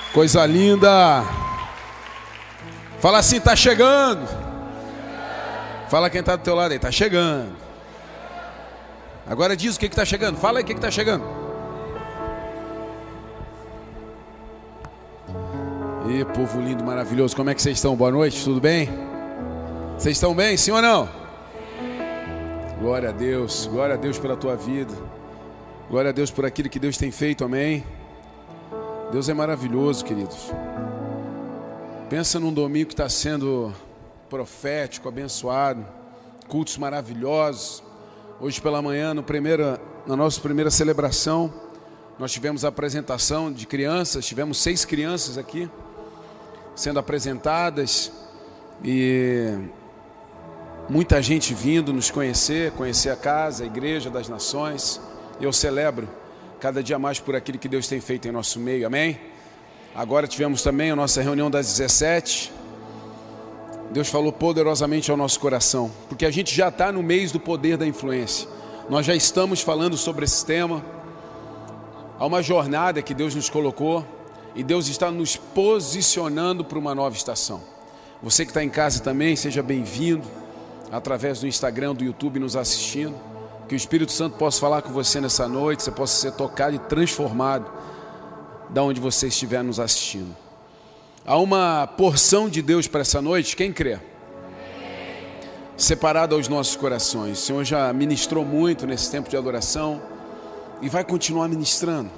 Coisa linda. Fala assim, tá chegando. Fala quem tá do teu lado aí, tá chegando. Agora diz o que tá chegando. Fala aí o que tá chegando. E povo lindo, maravilhoso. Como é que vocês estão? Boa noite, tudo bem? Vocês estão bem, sim ou não? Glória a Deus pela tua vida. Glória a Deus por aquilo que Deus tem feito, amém? Deus é maravilhoso, queridos. Pensa num domingo que está sendo profético, abençoado, cultos maravilhosos. Hoje pela manhã, na nossa primeira celebração, nós tivemos a apresentação de crianças, tivemos 6 crianças aqui, sendo apresentadas, e muita gente vindo nos conhecer a casa, a igreja das nações. Eu celebro cada dia mais por aquilo que Deus tem feito em nosso meio, amém? Agora tivemos também a nossa reunião das 17. Deus falou poderosamente ao nosso coração, porque a gente já está no mês do poder da influência. Nós já estamos falando sobre esse tema. Há uma jornada que Deus nos colocou, e Deus está nos posicionando para uma nova estação. Você que está em casa também, seja bem-vindo, através do Instagram, do YouTube, nos assistindo. Que o Espírito Santo possa falar com você nessa noite, você possa ser tocado e transformado da onde você estiver nos assistindo. Há uma porção de Deus para essa noite, quem crê? Separada aos nossos corações. O Senhor já ministrou muito nesse tempo de adoração e vai continuar ministrando,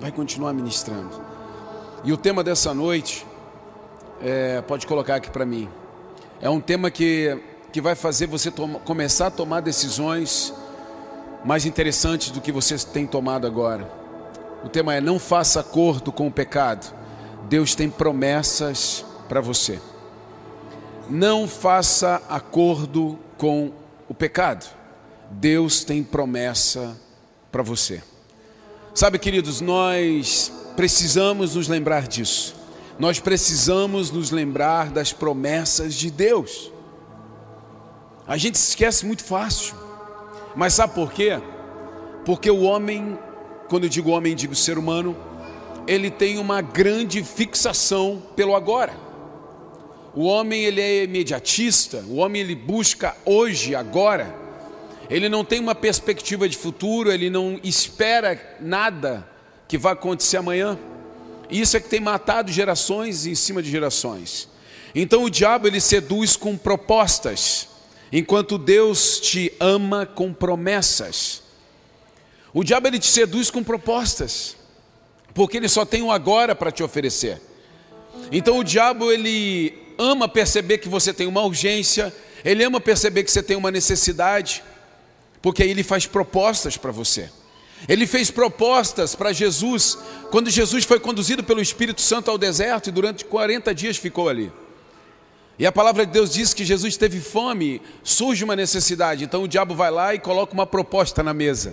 E o tema dessa noite, pode colocar aqui para mim, é um tema que vai fazer você começar a tomar decisões mais interessantes do que você tem tomado agora. O tema é: não faça acordo com o pecado. Deus tem promessas para você. Não faça acordo com o pecado. Deus tem promessa para você. Sabe, queridos, nós precisamos nos lembrar disso. Nós precisamos nos lembrar das promessas de Deus. A gente se esquece muito fácil. Mas sabe por quê? Porque o homem, quando eu digo homem, digo ser humano, ele tem uma grande fixação pelo agora. O homem, ele é imediatista, o homem, ele busca hoje, agora. Ele não tem uma perspectiva de futuro, ele não espera nada que vai acontecer amanhã. Isso é que tem matado gerações em cima de gerações. Então o diabo, ele seduz com propostas, enquanto Deus te ama com promessas. O diabo, ele te seduz com propostas, porque ele só tem o agora para te oferecer. Então o diabo, ele ama perceber que você tem uma urgência, ele ama perceber que você tem uma necessidade, porque aí ele faz propostas para você. Ele fez propostas para Jesus, quando Jesus foi conduzido pelo Espírito Santo ao deserto, e durante 40 dias ficou ali. E a palavra de Deus diz que Jesus teve fome, surge uma necessidade, então o diabo vai lá e coloca uma proposta na mesa.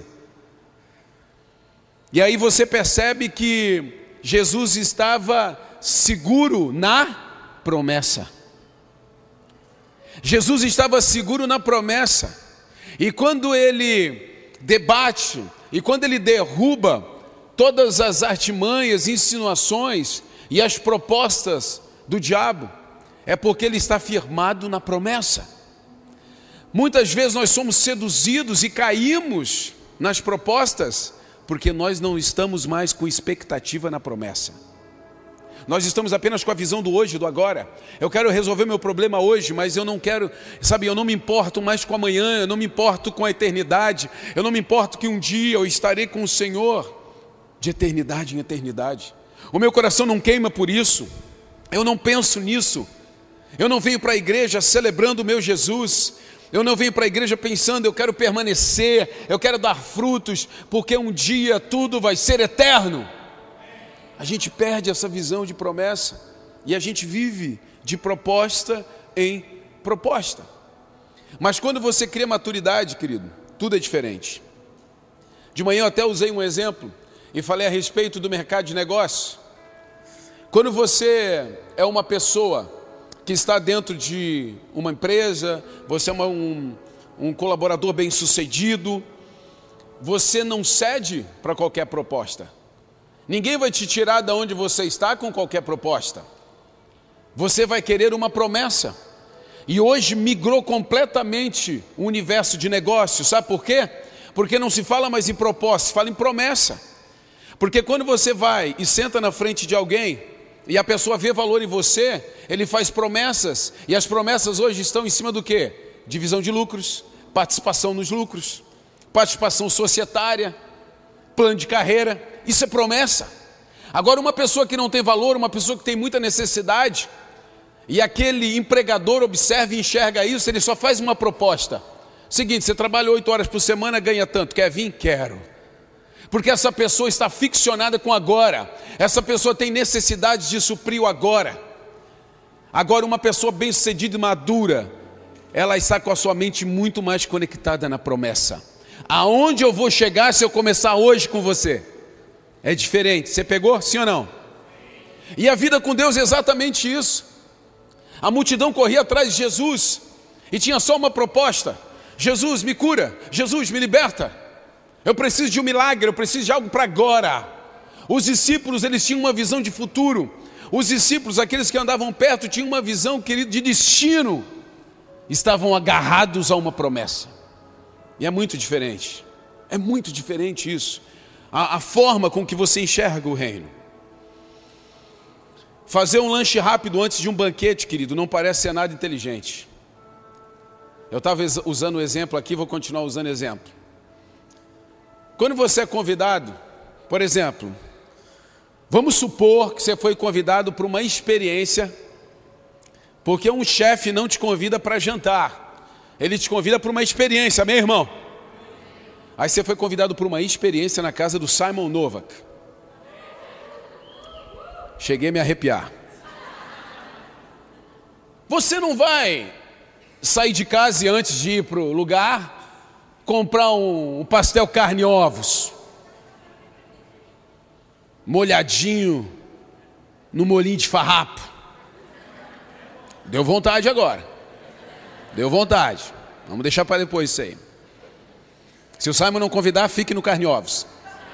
E aí você percebe que Jesus estava seguro na promessa. Jesus estava seguro na promessa. E quando ele debate, e quando ele derruba todas as artimanhas, insinuações e as propostas do diabo, é porque ele está firmado na promessa. Muitas vezes nós somos seduzidos e caímos nas propostas, porque nós não estamos mais com expectativa na promessa. Nós estamos apenas com a visão do hoje, do agora. Eu quero resolver meu problema hoje, mas eu não quero, eu não me importo mais com amanhã, eu não me importo com a eternidade, eu não me importo que um dia eu estarei com o Senhor, de eternidade em eternidade. O meu coração não queima por isso, eu não penso nisso. Eu não venho para a igreja celebrando o meu Jesus, eu não venho para a igreja pensando, eu quero permanecer, eu quero dar frutos, porque um dia tudo vai ser eterno. A gente perde essa visão de promessa, e a gente vive de proposta em proposta. Mas quando você cria maturidade, querido, tudo é diferente. De manhã eu até usei um exemplo, e falei a respeito do mercado de negócio. Quando você é uma pessoa que está dentro de uma empresa, você é um colaborador bem-sucedido, você não cede para qualquer proposta. Ninguém vai te tirar de onde você está com qualquer proposta. Você vai querer uma promessa. E hoje migrou completamente o universo de negócios. Sabe por quê? Porque não se fala mais em proposta, se fala em promessa. Porque quando você vai e senta na frente de alguém e a pessoa vê valor em você, ele faz promessas. E as promessas hoje estão em cima do quê? Divisão de lucros, participação nos lucros, participação societária, plano de carreira. Isso é promessa. Agora, uma pessoa que não tem valor, uma pessoa que tem muita necessidade, e aquele empregador observa e enxerga isso, ele só faz uma proposta. Seguinte, você trabalha 8 horas por semana, ganha tanto, quer vir? Quero. Porque essa pessoa está ficcionada com agora. Essa pessoa tem necessidade de suprir o agora. Agora, uma pessoa bem-sucedida e madura, ela está com a sua mente muito mais conectada na promessa. Aonde eu vou chegar se eu começar hoje com você? É diferente. Você pegou? Sim ou não? E a vida com Deus é exatamente isso. A multidão corria atrás de Jesus e tinha só uma proposta: Jesus, me cura. Jesus, me liberta. Eu preciso de um milagre, eu preciso de algo para agora. Os discípulos, eles tinham uma visão de futuro. Os discípulos, aqueles que andavam perto, tinham uma visão, querido, de destino. Estavam agarrados a uma promessa. E é muito diferente. É muito diferente isso. A forma com que você enxerga o reino. Fazer um lanche rápido antes de um banquete, querido, não parece ser nada inteligente. Eu estava usando o exemplo aqui, vou continuar usando o exemplo. Quando você é convidado, por exemplo, vamos supor que você foi convidado para uma experiência, porque um chefe não te convida para jantar, ele te convida para uma experiência, meu irmão. Aí você foi convidado para uma experiência na casa do Simon Novak. Cheguei a me arrepiar. Você não vai sair de casa e antes de ir para o lugar, comprar um pastel carne e ovos, molhadinho, no molhinho de farrapo. Deu vontade agora. Deu vontade. Vamos deixar para depois isso aí. Se o Simon não convidar, fique no carne e ovos.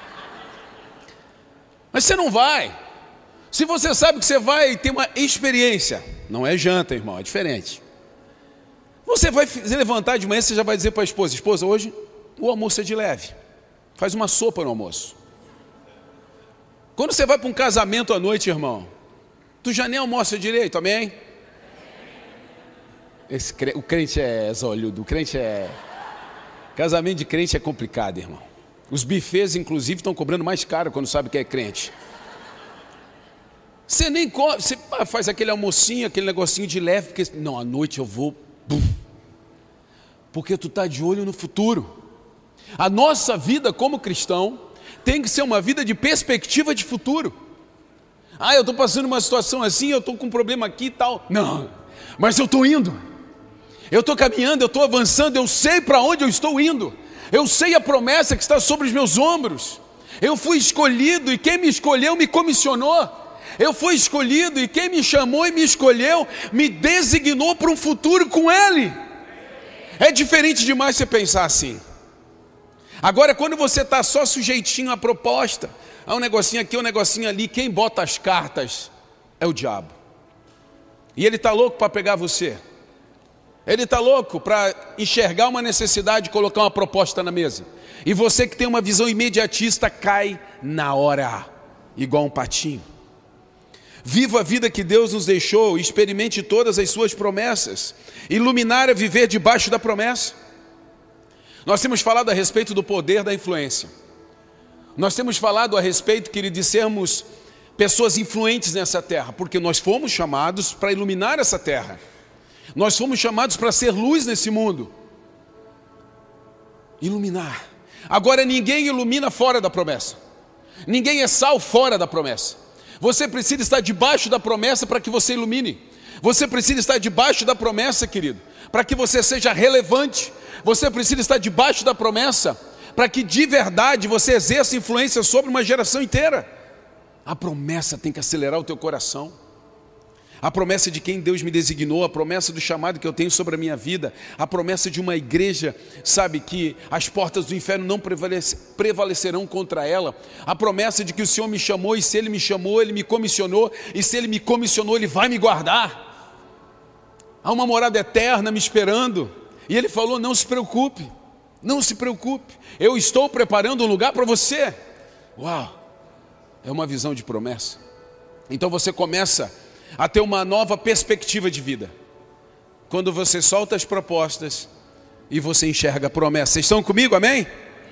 Mas você não vai. Se você sabe que você vai ter uma experiência, não é janta, irmão, é diferente. Você vai se levantar de manhã, você já vai dizer para a esposa: esposa, hoje o almoço é de leve. Faz uma sopa no almoço. Quando você vai para um casamento à noite, irmão, tu já nem almoça direito, amém? O crente é zolhudo, o crente é... Casamento de crente é complicado, irmão. Os bufês, inclusive, estão cobrando mais caro quando sabe que é crente. Você nem come, você faz aquele almocinho, aquele negocinho de leve, porque não, à noite eu vou... Porque tu está de olho no futuro. A nossa vida como cristão tem que ser uma vida de perspectiva de futuro. Eu estou passando uma situação assim, eu estou com um problema aqui e tal. Não, mas eu estou indo. Eu estou caminhando, eu estou avançando, eu sei para onde eu estou indo. Eu sei a promessa que está sobre os meus ombros. Eu fui escolhido e quem me escolheu me comissionou. Eu fui escolhido e quem me chamou e me escolheu me designou para um futuro com Ele. É diferente demais você pensar assim. Agora, quando você está só sujeitinho à proposta, há um negocinho aqui, um negocinho ali, quem bota as cartas é o diabo. E ele está louco para pegar você. Ele está louco para enxergar uma necessidade e colocar uma proposta na mesa. E você que tem uma visão imediatista cai na hora, igual um patinho. Viva a vida que Deus nos deixou, experimente todas as suas promessas. Iluminar é viver debaixo da promessa. Nós temos falado a respeito do poder da influência. Nós temos falado a respeito, querido, de sermos pessoas influentes nessa terra, porque nós fomos chamados para iluminar essa terra. Nós fomos chamados para ser luz nesse mundo. Iluminar. Agora ninguém ilumina fora da promessa. Ninguém é sal fora da promessa. Você precisa estar debaixo da promessa para que você ilumine. Você precisa estar debaixo da promessa, querido, para que você seja relevante. Você precisa estar debaixo da promessa para que de verdade você exerça influência sobre uma geração inteira. A promessa tem que acelerar o teu coração. a promessa de quem Deus me designou, a promessa do chamado que eu tenho sobre a minha vida, a promessa de uma igreja, sabe, que as portas do inferno não prevalecerão contra ela, a promessa de que o Senhor me chamou, e se Ele me chamou, Ele me comissionou, e se Ele me comissionou, Ele vai me guardar. Há uma morada eterna me esperando, e Ele falou: não se preocupe, não se preocupe, eu estou preparando um lugar para você. Uau, é uma visão de promessa. Então você começa a ter uma nova perspectiva de vida, quando você solta as propostas e você enxerga a promessa. Vocês estão comigo, amém?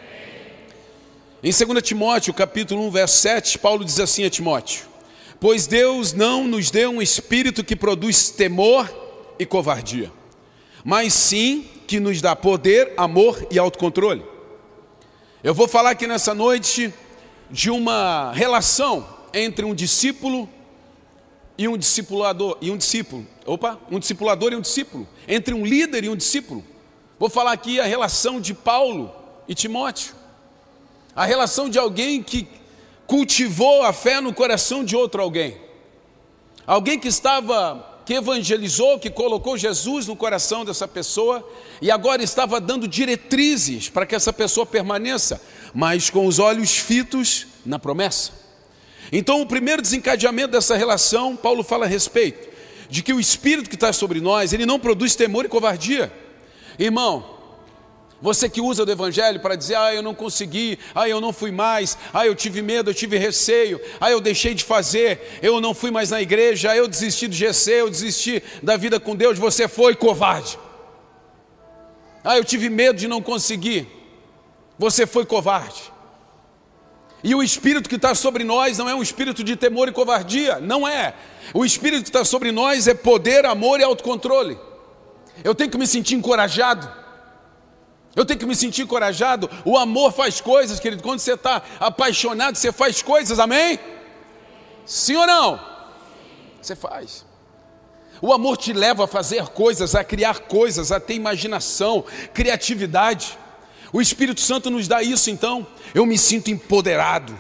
Em 2 Timóteo, capítulo 1, verso 7, Paulo diz assim a Timóteo: pois Deus não nos deu um espírito que produz temor e covardia, mas sim que nos dá poder, amor e autocontrole. Eu vou falar aqui nessa noite de uma relação entre um discípulo e um discipulador, um discipulador e um discípulo, entre um líder e um discípulo. Vou falar aqui a relação de Paulo e Timóteo, a relação de alguém que cultivou a fé no coração de outro alguém, alguém que evangelizou, que colocou Jesus no coração dessa pessoa, e agora estava dando diretrizes para que essa pessoa permaneça, mas com os olhos fitos na promessa. Então, o primeiro desencadeamento dessa relação, Paulo fala a respeito de que o Espírito que está sobre nós, ele não produz temor e covardia. Irmão, você que usa do Evangelho para dizer: eu não consegui, eu não fui mais, eu tive medo, eu tive receio, eu deixei de fazer, eu não fui mais na igreja, eu desisti do GC, eu desisti da vida com Deus. Você foi covarde. Eu tive medo de não conseguir. Você foi covarde. E o Espírito que está sobre nós não é um espírito de temor e covardia, não é. O Espírito que está sobre nós é poder, amor e autocontrole. Eu tenho que me sentir encorajado. Eu tenho que me sentir encorajado. O amor faz coisas, querido. Quando você está apaixonado, você faz coisas, amém? Sim ou não? Você faz. O amor te leva a fazer coisas, a criar coisas, a ter imaginação, criatividade. O Espírito Santo nos dá isso. Então eu me sinto empoderado.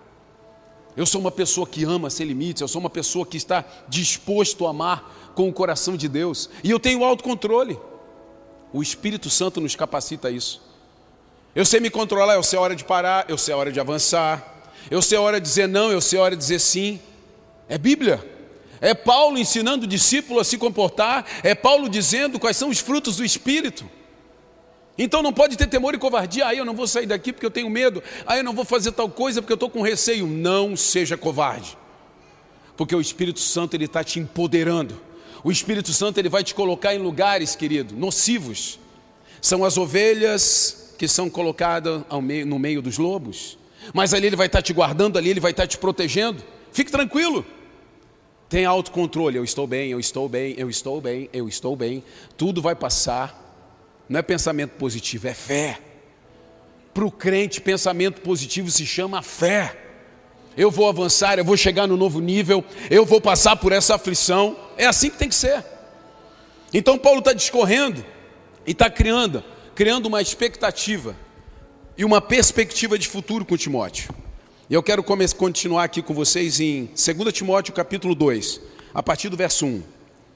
Eu sou uma pessoa que ama sem limites. Eu sou uma pessoa que está disposto a amar com o coração de Deus. E eu tenho autocontrole. O Espírito Santo nos capacita a isso. Eu sei me controlar, eu sei a hora de parar, eu sei a hora de avançar, eu sei a hora de dizer não, eu sei a hora de dizer sim. É Bíblia. É Paulo ensinando o discípulo a se comportar. É Paulo dizendo quais são os frutos do Espírito. Então não pode ter temor e covardia. Eu não vou sair daqui porque eu tenho medo. Eu não vou fazer tal coisa porque eu estou com receio. Não seja covarde, porque o Espírito Santo ele está te empoderando. O Espírito Santo ele vai te colocar em lugares, querido, nocivos. São as ovelhas que são colocadas no meio dos lobos, mas ali ele vai estar te guardando, ali ele vai estar te protegendo. Fique tranquilo. Tenha autocontrole. Eu estou bem, eu estou bem, eu estou bem, eu estou bem. Tudo vai passar. Não é pensamento positivo, é fé. Para o crente, pensamento positivo se chama fé. Eu vou avançar, eu vou chegar no novo nível, eu vou passar por essa aflição. É assim que tem que ser. Então Paulo está discorrendo e está criando uma expectativa e uma perspectiva de futuro com Timóteo. E eu quero continuar aqui com vocês em 2 Timóteo capítulo 2, a partir do verso 1.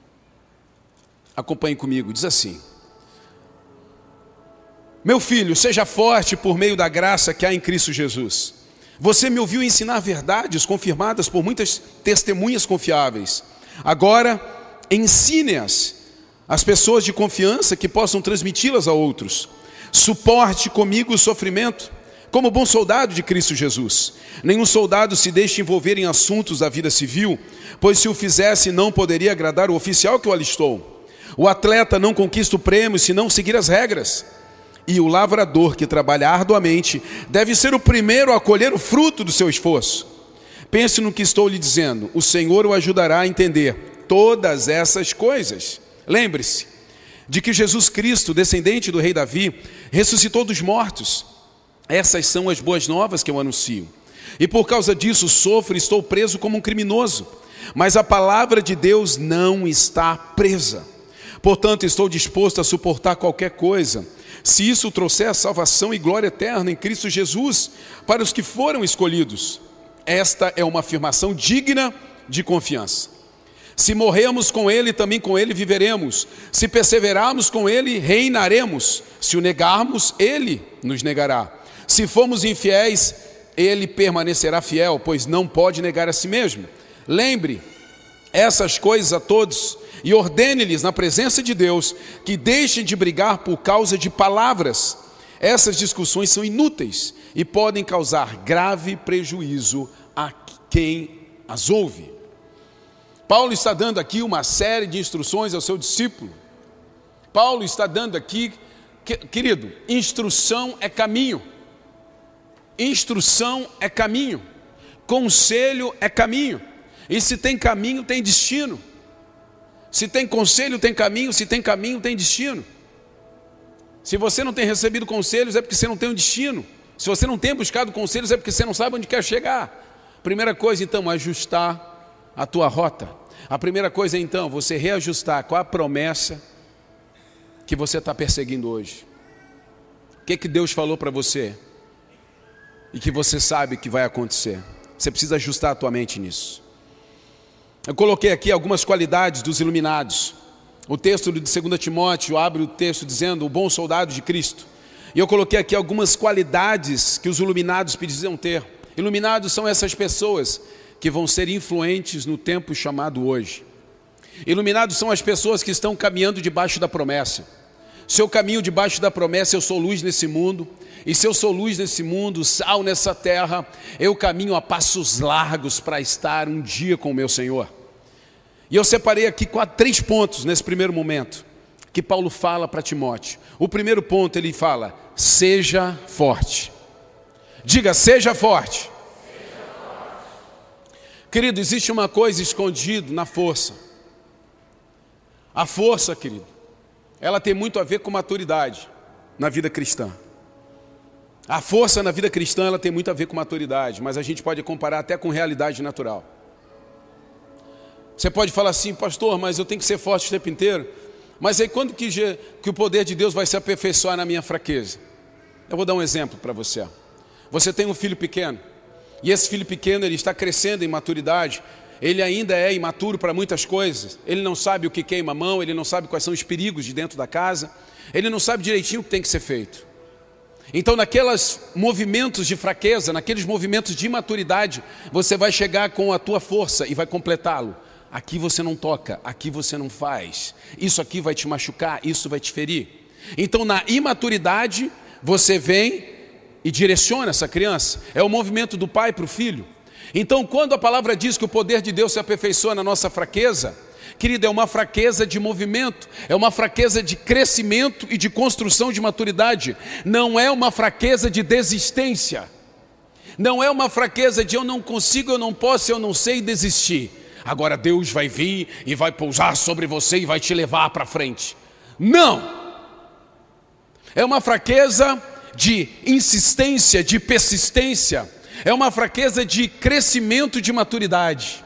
Acompanhe comigo, diz assim: meu filho, seja forte por meio da graça que há em Cristo Jesus. Você me ouviu ensinar verdades confirmadas por muitas testemunhas confiáveis. Agora, ensine-as às pessoas de confiança que possam transmiti-las a outros. Suporte comigo o sofrimento, como bom soldado de Cristo Jesus. Nenhum soldado se deixa envolver em assuntos da vida civil, pois se o fizesse não poderia agradar o oficial que o alistou. O atleta não conquista o prêmio se não seguir as regras. E o lavrador que trabalha arduamente deve ser o primeiro a colher o fruto do seu esforço. Pense no que estou lhe dizendo. O Senhor o ajudará a entender todas essas coisas. Lembre-se de que Jesus Cristo, descendente do rei Davi, ressuscitou dos mortos. Essas são as boas novas que eu anuncio. E por causa disso sofro e estou preso como um criminoso. Mas a palavra de Deus não está presa. Portanto, estou disposto a suportar qualquer coisa, se isso trouxer salvação e glória eterna em Cristo Jesus para os que foram escolhidos. Esta é uma afirmação digna de confiança. Se morrermos com ele, também com ele viveremos. Se perseverarmos com ele, reinaremos. Se o negarmos, ele nos negará. Se formos infiéis, ele permanecerá fiel, pois não pode negar a si mesmo. Lembre essas coisas a todos e ordene-lhes na presença de Deus que deixem de brigar por causa de palavras. Essas discussões são inúteis e podem causar grave prejuízo a quem as ouve. Paulo está dando aqui uma série de instruções ao seu discípulo. Paulo está dando aqui, querido, instrução é caminho. Instrução é caminho. Conselho é caminho. E se tem caminho, tem destino. Se tem conselho, tem caminho. Se tem caminho, tem destino. Se você não tem recebido conselhos, é porque você não tem um destino. Se você não tem buscado conselhos, é porque você não sabe onde quer chegar. Primeira coisa, então, ajustar a tua rota. A primeira coisa, então, você reajustar qual a promessa que você está perseguindo hoje. O que Deus falou para você e que você sabe que vai acontecer. Você precisa ajustar a tua mente nisso. Eu coloquei aqui algumas qualidades dos iluminados. O texto de 2 Timóteo abre o texto dizendo o bom soldado de Cristo. E eu coloquei aqui algumas qualidades que os iluminados precisam ter. Iluminados são essas pessoas que vão ser influentes no tempo chamado hoje. Iluminados são as pessoas que estão caminhando debaixo da promessa. Se eu caminho debaixo da promessa, eu sou luz nesse mundo. E se eu sou luz nesse mundo, sal nessa terra, eu caminho a passos largos para estar um dia com o meu Senhor. E eu separei aqui 3 pontos nesse primeiro momento, que Paulo fala para Timóteo. O primeiro ponto ele fala, seja forte. Diga, seja forte. Querido, existe uma coisa escondida na força. A força, querido, ela tem muito a ver com maturidade na vida cristã. A força na vida cristã, ela tem muito a ver com maturidade, mas a gente pode comparar até com realidade natural. Você pode falar assim, pastor, mas eu tenho que ser forte o tempo inteiro. Mas aí quando que o poder de Deus vai se aperfeiçoar na minha fraqueza? Eu vou dar um exemplo para você. Você tem um filho pequeno. E esse filho pequeno, ele está crescendo em maturidade, ele ainda é imaturo para muitas coisas, ele não sabe o que queima a mão, ele não sabe quais são os perigos de dentro da casa, ele não sabe direitinho o que tem que ser feito. Então naqueles movimentos de fraqueza, naqueles movimentos de imaturidade, você vai chegar com a tua força e vai completá-lo. Aqui você não toca, aqui você não faz, isso aqui vai te machucar, isso vai te ferir. Então na imaturidade, você vem e direciona essa criança. É o movimento do pai para o filho. Então quando a palavra diz que o poder de Deus se aperfeiçoa na nossa fraqueza, querido, é uma fraqueza de movimento, é uma fraqueza de crescimento e de construção de maturidade. Não é uma fraqueza de desistência. Não é uma fraqueza de eu não consigo, eu não posso, eu não sei desistir. Agora Deus vai vir e vai pousar sobre você e vai te levar para frente. Não! É uma fraqueza de insistência, de persistência. É uma fraqueza de crescimento de maturidade.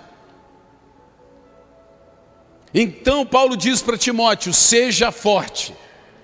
Então Paulo diz para Timóteo, seja forte,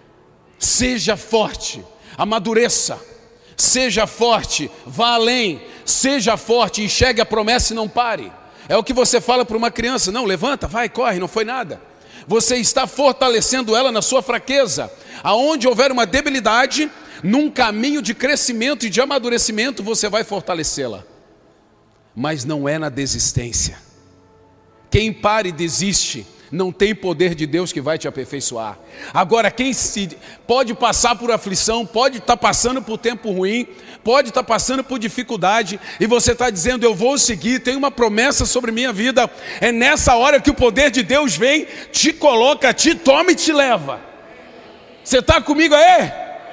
amadureça, seja forte, vá além, seja forte, enxergue a promessa e não pare. É o que você fala para uma criança, não, levanta, vai, corre, não foi nada. Você está fortalecendo ela na sua fraqueza. Aonde houver uma debilidade, num caminho de crescimento e de amadurecimento, você vai fortalecê-la. Mas não é na desistência. Quem para e desiste, não tem poder de Deus que vai te aperfeiçoar. Agora quem pode passar por aflição, pode estar passando por tempo ruim, pode estar passando por dificuldade, e você está dizendo, eu vou seguir, tem uma promessa sobre minha vida. É nessa hora que o poder de Deus vem, te coloca, te toma e te leva. Você está comigo aí?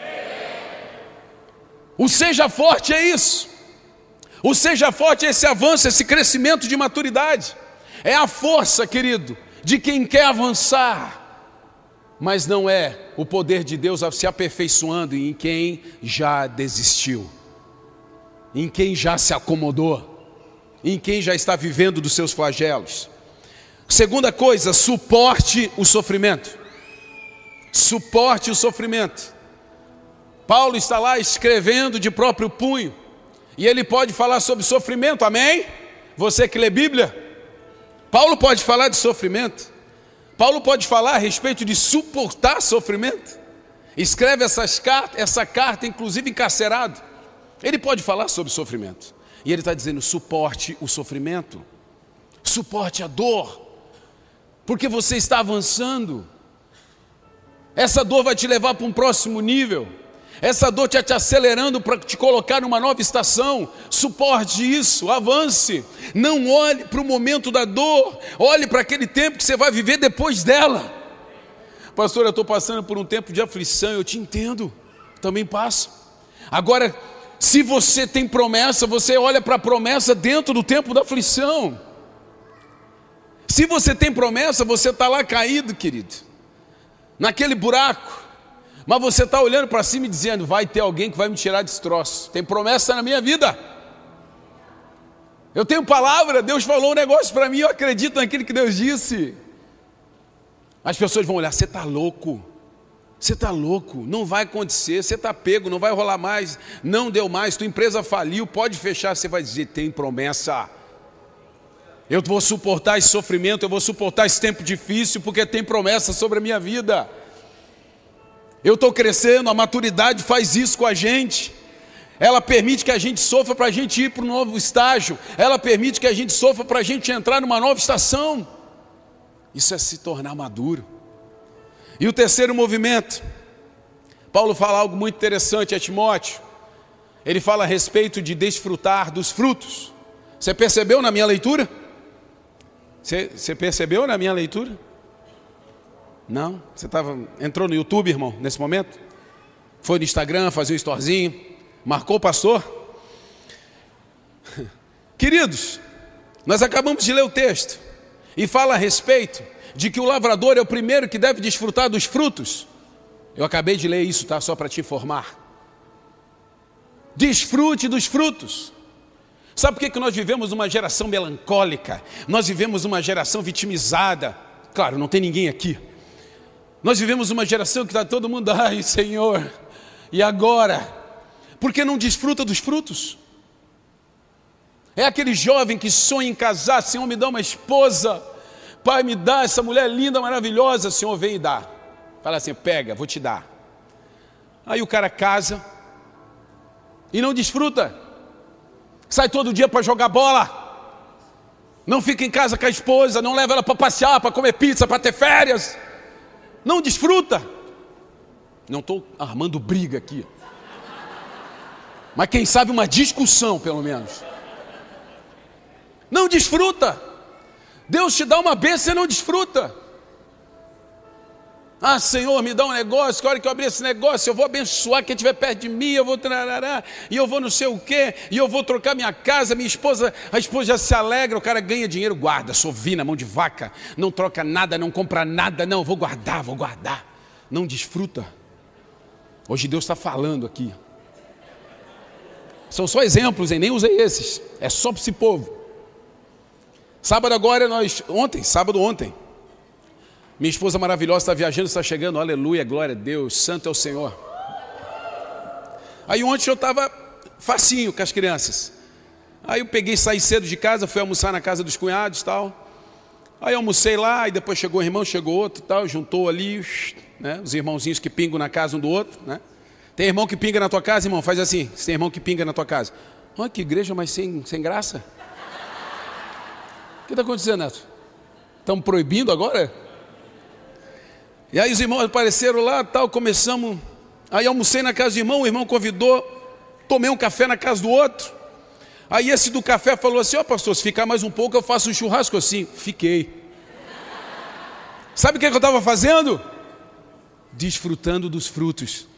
O seja forte é isso. O seja forte é esse avanço, esse crescimento de maturidade. É a força, querido, de quem quer avançar, mas não é o poder de Deus se aperfeiçoando em quem já desistiu, em quem já se acomodou, em quem já está vivendo dos seus flagelos. Segunda coisa, suporte o sofrimento. Suporte o sofrimento. Paulo está lá escrevendo de próprio punho, e ele pode falar sobre sofrimento, amém? Você que lê Bíblia, Paulo pode falar de sofrimento. Paulo pode falar a respeito de suportar sofrimento. Escreve essa carta, inclusive encarcerado. Ele pode falar sobre sofrimento. E ele está dizendo: suporte o sofrimento, suporte a dor, porque você está avançando. Essa dor vai te levar para um próximo nível. Essa dor está te acelerando para te colocar numa nova estação. Suporte isso, avance. Não olhe para o momento da dor, olhe para aquele tempo que você vai viver depois dela. Pastor, eu estou passando por um tempo de aflição. Eu te entendo, também passo. Agora, se você tem promessa, você olha para a promessa dentro do tempo da aflição. Se você tem promessa, você está lá caído, querido, naquele buraco, mas você está olhando para cima e dizendo: vai ter alguém que vai me tirar desse troço. Tem promessa na minha vida. Eu tenho palavra, Deus falou um negócio para mim, eu acredito naquilo que Deus disse. As pessoas vão olhar: você está louco, você está louco, não vai acontecer, você está pego, não vai rolar mais, não deu mais, tua empresa faliu, pode fechar. Você vai dizer: tem promessa. Eu vou suportar esse sofrimento, eu vou suportar esse tempo difícil, porque tem promessa sobre a minha vida. Eu estou crescendo, a maturidade faz isso com a gente. Ela permite que a gente sofra para a gente ir para um novo estágio. Ela permite que a gente sofra para a gente entrar numa nova estação. Isso é se tornar maduro. E o terceiro movimento, Paulo fala algo muito interessante a Timóteo. Ele fala a respeito de desfrutar dos frutos. Você percebeu na minha leitura? Você percebeu na minha leitura? Não? Você entrou no YouTube, irmão, nesse momento? Foi no Instagram, fazer um storyzinho? Marcou o pastor? Queridos, nós acabamos de ler o texto e fala a respeito de que o lavrador é o primeiro que deve desfrutar dos frutos. Eu acabei de ler isso, tá? Só para te informar. Desfrute dos frutos. Sabe por que nós vivemos uma geração melancólica? Nós vivemos uma geração vitimizada. Claro, não tem ninguém aqui. Nós vivemos uma geração que está todo mundo: ai, Senhor, e agora? Porque não desfruta dos frutos. É aquele jovem que sonha em casar: Senhor, me dá uma esposa. Pai, me dá essa mulher linda, maravilhosa. Senhor, vem e dá. Fala assim: pega, vou te dar. Aí o cara casa e não desfruta. Sai todo dia para jogar bola. Não fica em casa com a esposa. Não leva ela para passear, para comer pizza, para ter férias. Não desfruta. Não estou armando briga aqui, mas quem sabe uma discussão pelo menos. Não desfruta. Deus te dá uma bênção e você não desfruta. Ah, Senhor, me dá um negócio, que a hora que eu abrir esse negócio, eu vou abençoar quem estiver perto de mim, eu vou trarará, e eu vou não sei o quê, e eu vou trocar minha casa, minha esposa, a esposa já se alegra, o cara ganha dinheiro, guarda, sovina, mão de vaca, não troca nada, não compra nada, não, vou guardar, não desfruta. Hoje Deus está falando aqui. São só exemplos, hein? Nem usei esses, é só para esse povo. Sábado ontem, minha esposa maravilhosa está viajando, está chegando, aleluia, glória a Deus, santo é o Senhor. Aí ontem eu estava facinho com as crianças. Aí eu saí cedo de casa, fui almoçar na casa dos cunhados e tal. Aí eu almocei lá, e depois chegou um irmão, chegou outro e tal, juntou ali, né, os irmãozinhos que pingam na casa um do outro, né? Tem irmão que pinga na tua casa, irmão? Faz assim, tem irmão que pinga na tua casa. Olha que igreja, mas sem graça. O que está acontecendo, Neto? Estão proibindo agora? E aí os irmãos apareceram lá, tal, começamos. Aí almocei na casa do irmão, o irmão convidou, tomei um café na casa do outro. Aí esse do café falou assim: ó, pastor, se ficar mais um pouco eu faço um churrasco assim. Fiquei. Sabe o que eu estava fazendo? Desfrutando dos frutos.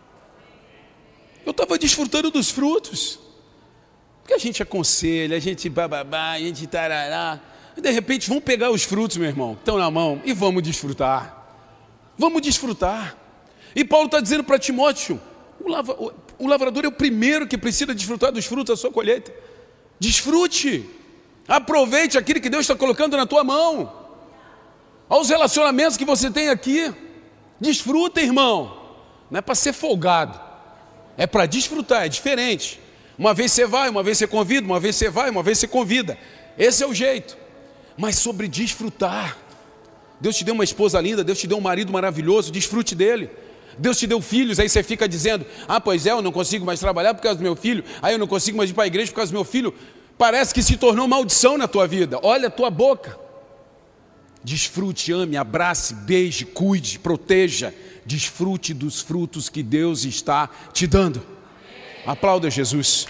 Eu estava desfrutando dos frutos. Porque a gente aconselha, a gente bababá, a gente tarará. E de repente vamos pegar os frutos, meu irmão, que estão na mão, e vamos desfrutar. Vamos desfrutar. E Paulo está dizendo para Timóteo: o lavrador é o primeiro que precisa desfrutar dos frutos da sua colheita. Desfrute. Aproveite aquilo que Deus está colocando na tua mão. Aos relacionamentos que você tem aqui. Desfruta, irmão. Não é para ser folgado. É para desfrutar, é diferente. Uma vez você vai, uma vez você convida, uma vez você vai, uma vez você convida. Esse é o jeito. mas sobre desfrutar. Deus te deu uma esposa linda, Deus te deu um marido maravilhoso, desfrute dele. Deus te deu filhos, aí você fica dizendo, pois é, eu não consigo mais trabalhar por causa do meu filho, aí eu não consigo mais ir para a igreja por causa do meu filho. Parece que se tornou maldição na tua vida. Olha a tua boca. Desfrute, ame, abrace, beije, cuide, proteja. Desfrute dos frutos que Deus está te dando. Aplauda Jesus.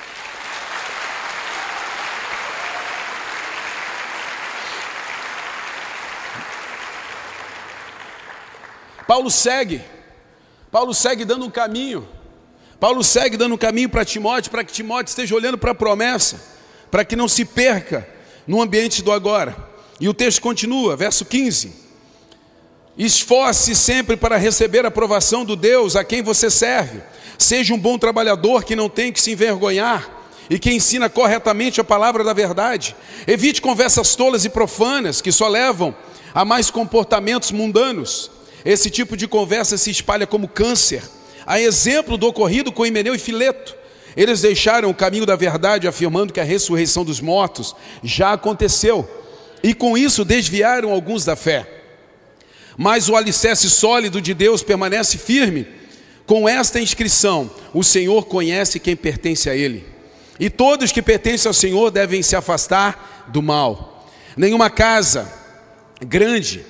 Paulo segue dando um caminho. Paulo segue dando um caminho para Timóteo, para que Timóteo esteja olhando para a promessa, para que não se perca no ambiente do agora. E o texto continua, verso 15. Esforce sempre para receber a aprovação do Deus a quem você serve. Seja um bom trabalhador que não tem que se envergonhar e que ensina corretamente a palavra da verdade. Evite conversas tolas e profanas que só levam a mais comportamentos mundanos. Esse tipo de conversa se espalha como câncer. A exemplo do ocorrido com Himeneu e Fileto. Eles deixaram o caminho da verdade, afirmando que a ressurreição dos mortos já aconteceu. E com isso desviaram alguns da fé. Mas o alicerce sólido de Deus permanece firme. Com esta inscrição: o Senhor conhece quem pertence a Ele. E todos que pertencem ao Senhor devem se afastar do mal. Numa casa grande,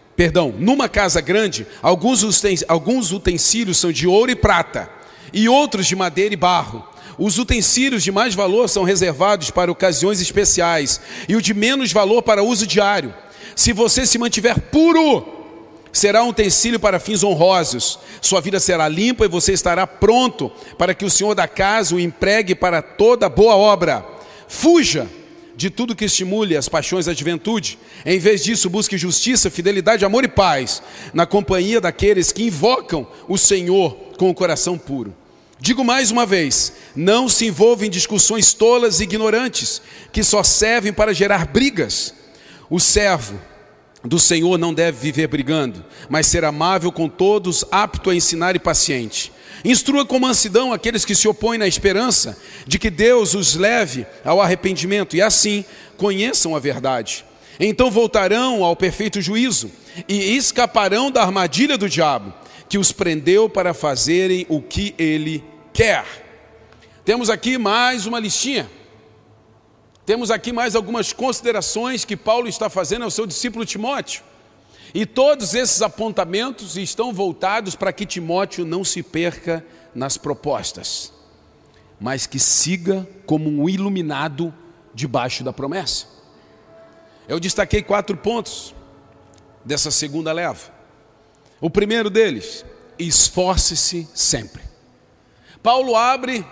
alguns utensílios são de ouro e prata, e outros de madeira e barro. Os utensílios de mais valor são reservados para ocasiões especiais, e o de menos valor para uso diário. Se você se mantiver puro, será um utensílio para fins honrosos. Sua vida será limpa e você estará pronto para que o Senhor da casa o empregue para toda boa obra. Fuja de tudo que estimule as paixões da juventude. Em vez disso, busque justiça, fidelidade, amor e paz, na companhia daqueles que invocam o Senhor com o coração puro. Digo mais uma vez, não se envolva em discussões tolas e ignorantes, que só servem para gerar brigas. O servo do Senhor não deve viver brigando, mas ser amável com todos, apto a ensinar e paciente. Instrua com mansidão aqueles que se opõem na esperança de que Deus os leve ao arrependimento, e assim conheçam a verdade. Então voltarão ao perfeito juízo e escaparão da armadilha do diabo, que os prendeu para fazerem o que ele quer. Temos aqui mais uma listinha. Temos aqui mais algumas considerações que Paulo está fazendo ao seu discípulo Timóteo. E todos esses apontamentos estão voltados para que Timóteo não se perca nas propostas, mas que siga como um iluminado debaixo da promessa. Eu destaquei 4 pontos dessa segunda leva. O primeiro deles: esforce-se sempre. Paulo abre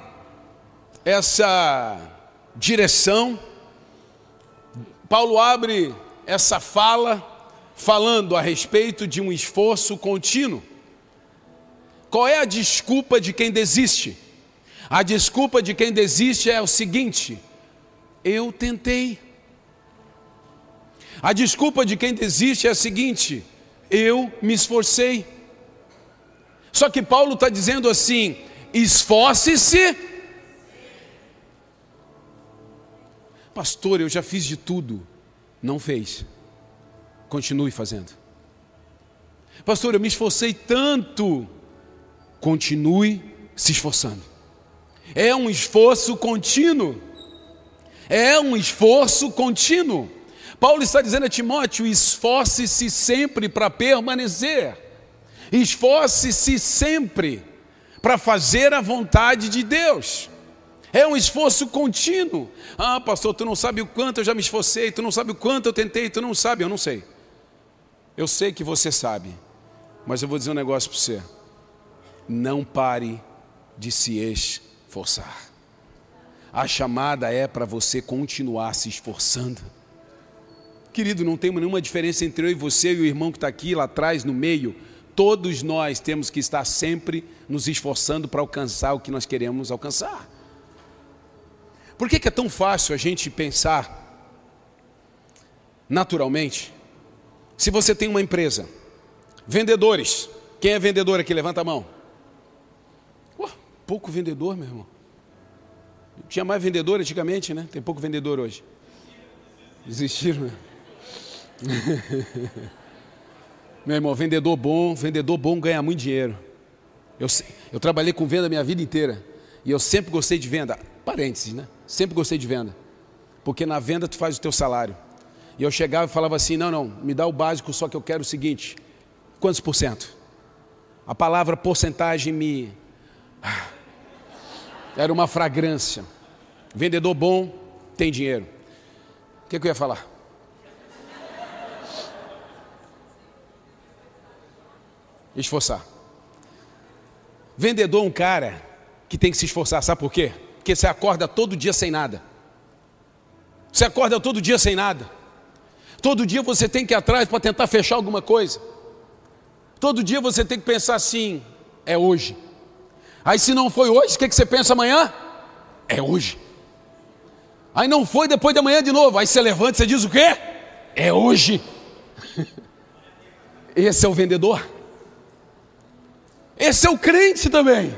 essa direção, Paulo abre essa fala falando a respeito de um esforço contínuo. Qual é a desculpa de quem desiste? A desculpa de quem desiste é o seguinte: eu tentei. A desculpa de quem desiste é a seguinte: eu me esforcei. Só que Paulo está dizendo assim: esforce-se. Pastor, eu já fiz de tudo. Não fez. Continue fazendo. Pastor, eu me esforcei tanto. Continue se esforçando. É um esforço contínuo. É um esforço contínuo. Paulo está dizendo a Timóteo: esforce-se sempre para permanecer. Esforce-se sempre para fazer a vontade de Deus. É um esforço contínuo. Pastor, tu não sabe o quanto eu já me esforcei, tu não sabe o quanto eu tentei, tu não sabe. Eu não sei. Eu sei que você sabe, mas eu vou dizer um negócio para você: não pare de se esforçar. A chamada é para você continuar se esforçando. Querido, não tem nenhuma diferença entre eu e você e o irmão que está aqui, lá atrás, no meio. Todos nós temos que estar sempre nos esforçando para alcançar o que nós queremos alcançar. Por que é tão fácil a gente pensar naturalmente? Se você tem uma empresa, vendedores, quem é vendedor aqui? Levanta a mão. Pouco vendedor, meu irmão. Tinha mais vendedor antigamente, né? Tem pouco vendedor hoje. Desistiram, né? Meu irmão, vendedor bom ganha muito dinheiro. Eu trabalhei com venda a minha vida inteira. E eu sempre gostei de venda. Parênteses, né? Sempre gostei de venda. Porque na venda tu faz o teu salário. E eu chegava e falava assim, não, me dá o básico, só que eu quero o seguinte. Quantos por cento? A palavra porcentagem era uma fragrância. Vendedor bom tem dinheiro. O que eu ia falar? Esforçar. Vendedor é um cara que tem que se esforçar, sabe por quê? Porque você acorda todo dia sem nada. Você acorda todo dia sem nada. Todo dia você tem que ir atrás para tentar fechar alguma coisa. Todo dia você tem que pensar assim, é hoje. Aí se não foi hoje, o que você pensa amanhã? É hoje. Aí não foi depois de amanhã de novo. Aí você levanta e você diz o quê? É hoje. Esse é o vendedor. Esse é o crente também.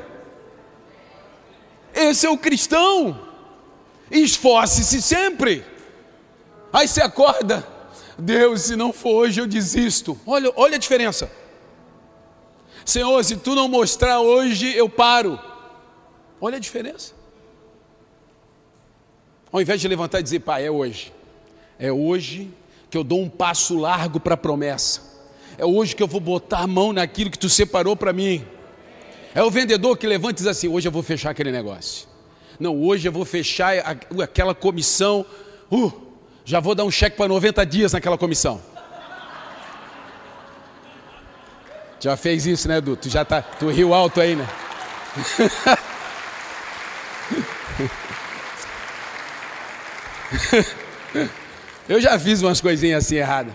Esse é o cristão. Esforce-se sempre. Aí você acorda, Deus, se não for hoje eu desisto. Olha a diferença. Senhor, se tu não mostrar hoje eu paro. Olha a diferença. Ao invés de levantar e dizer, pai, é hoje que eu dou um passo largo para a promessa. É hoje que eu vou botar a mão naquilo que tu separou para mim. É o vendedor que levanta e diz assim, hoje eu vou fechar aquele negócio. Não, hoje eu vou fechar aquela comissão. Já vou dar um cheque para 90 dias naquela comissão. Já fez isso, né, Edu? Tu riu alto aí, né? Eu já fiz umas coisinhas assim erradas.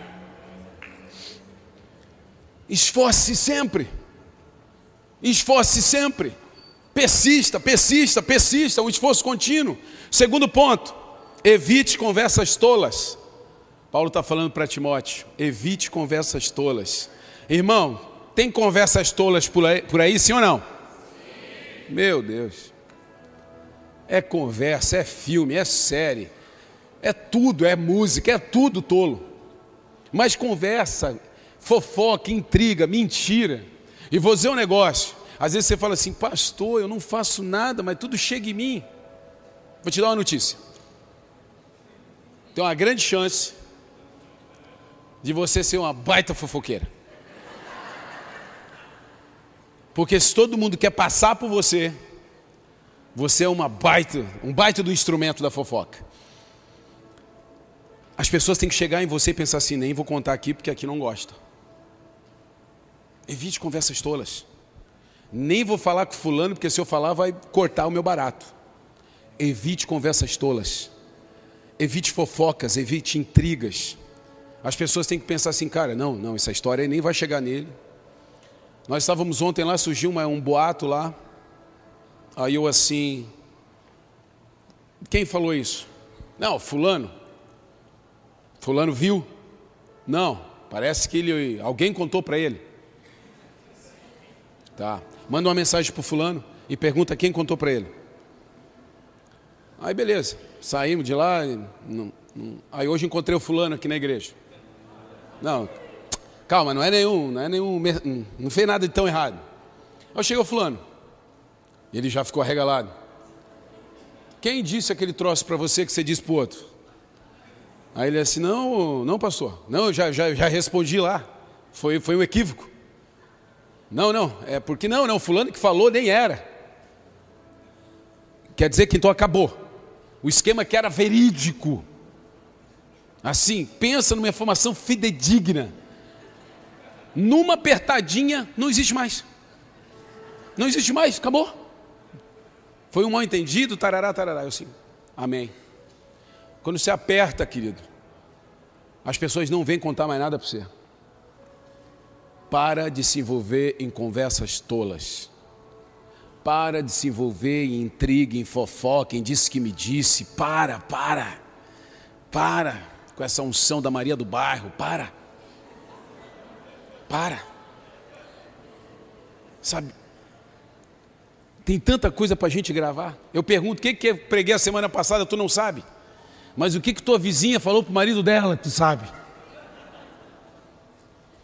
Esforce sempre. Esforce sempre. Persista, um esforço contínuo. Segundo ponto, evite conversas tolas. Paulo está falando para Timóteo, evite conversas tolas. Irmão, tem conversas tolas por aí, sim ou não? Sim. Meu Deus. É conversa, é filme, é série, é tudo, é música, é tudo tolo. Mas conversa, fofoca, intriga, mentira. E vou dizer um negócio, às vezes você fala assim, pastor, eu não faço nada, mas tudo chega em mim. Vou te dar uma notícia. Tem uma grande chance de você ser uma baita fofoqueira. Porque se todo mundo quer passar por você, você é um baita do instrumento da fofoca. As pessoas têm que chegar em você e pensar assim, nem vou contar aqui porque aqui não gosta. Evite conversas tolas. Nem vou falar com fulano, porque se eu falar vai cortar o meu barato. Evite conversas tolas. Evite fofocas, evite intrigas. As pessoas têm que pensar assim, cara, não, essa história aí nem vai chegar nele. Nós estávamos ontem lá, surgiu um boato lá. Aí eu assim, quem falou isso? Não, fulano viu? Não, parece que alguém contou para ele. Tá, manda uma mensagem para o fulano e pergunta quem contou para ele. Aí beleza, saímos de lá, aí hoje encontrei o fulano aqui na igreja. Não, calma, não fez nada de tão errado. Aí chegou o fulano, ele já ficou arregalado. Quem disse aquele troço para você que você disse para o outro? Aí ele disse, não pastor, não, já respondi lá, foi um equívoco. Não, é porque não, fulano que falou nem era. Quer dizer que então acabou. O esquema que era verídico. Assim, pensa numa informação fidedigna. Numa apertadinha, não existe mais. Não existe mais, acabou. Foi um mal entendido, tarará. Eu assim, amém. Quando você aperta, querido, as pessoas não vêm contar mais nada para você. Para de se envolver em conversas tolas. Para de se envolver em intriga, em fofoca, em disse que me disse. Para com essa unção da Maria do bairro. Para. Sabe, tem tanta coisa para a gente gravar. Eu pergunto, o que eu preguei a semana passada, tu não sabe. Mas o que tua vizinha falou para o marido dela, tu sabe.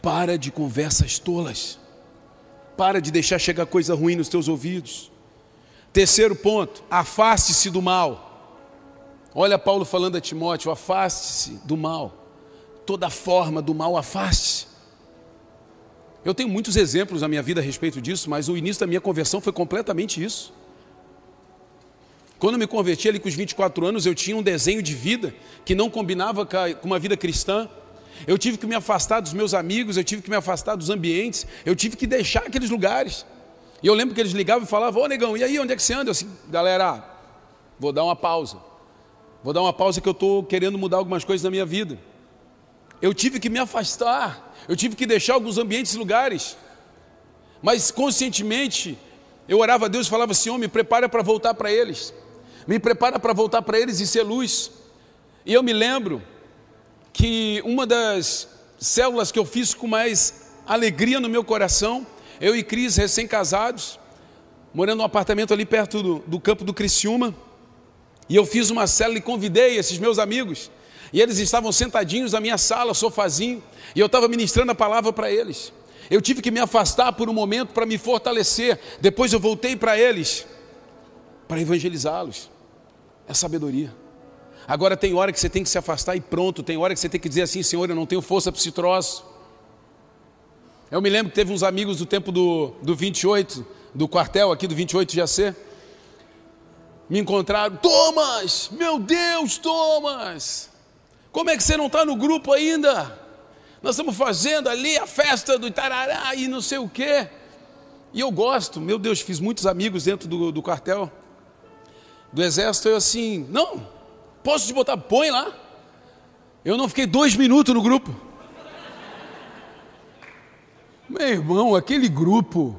Para de conversas tolas. Para de deixar chegar coisa ruim nos teus ouvidos. Terceiro ponto, afaste-se do mal. Olha Paulo falando a Timóteo, afaste-se do mal. Toda forma do mal, afaste-se. Eu tenho muitos exemplos na minha vida a respeito disso, mas o início da minha conversão foi completamente isso. Quando eu me converti ali com os 24 anos, eu tinha um desenho de vida que não combinava com uma vida cristã. Eu tive que me afastar dos meus amigos, eu tive que me afastar dos ambientes, eu tive que deixar aqueles lugares. E eu lembro que eles ligavam e falavam, ô negão, e aí, onde é que você anda? Eu assim, galera, vou dar uma pausa. Vou dar uma pausa que eu estou querendo mudar algumas coisas na minha vida. Eu tive que me afastar, eu tive que deixar alguns ambientes e lugares. Mas conscientemente, eu orava a Deus e falava, Senhor, me prepara para voltar para eles. Me prepara para voltar para eles e ser luz. E eu me lembro que uma das células que eu fiz com mais alegria no meu coração, eu e Cris, recém-casados, morando num apartamento ali perto do campo do Criciúma, e eu fiz uma célula e convidei esses meus amigos, e eles estavam sentadinhos na minha sala, sofazinho, e eu estava ministrando a palavra para eles. Eu tive que me afastar por um momento para me fortalecer, depois eu voltei para eles, para evangelizá-los. É sabedoria. Agora tem hora que você tem que se afastar e pronto, tem hora que você tem que dizer assim, Senhor, eu não tenho força para esse troço. Eu me lembro que teve uns amigos do tempo do 28, do quartel aqui do 28 de AC, me encontraram, Thomas, meu Deus, Thomas, como é que você não está no grupo ainda? Nós estamos fazendo ali a festa do Itarará e não sei o quê. E eu gosto, meu Deus, fiz muitos amigos dentro do quartel, do exército, eu assim, não, posso te botar, põe lá. Eu não fiquei 2 minutos no grupo. Meu irmão, aquele grupo,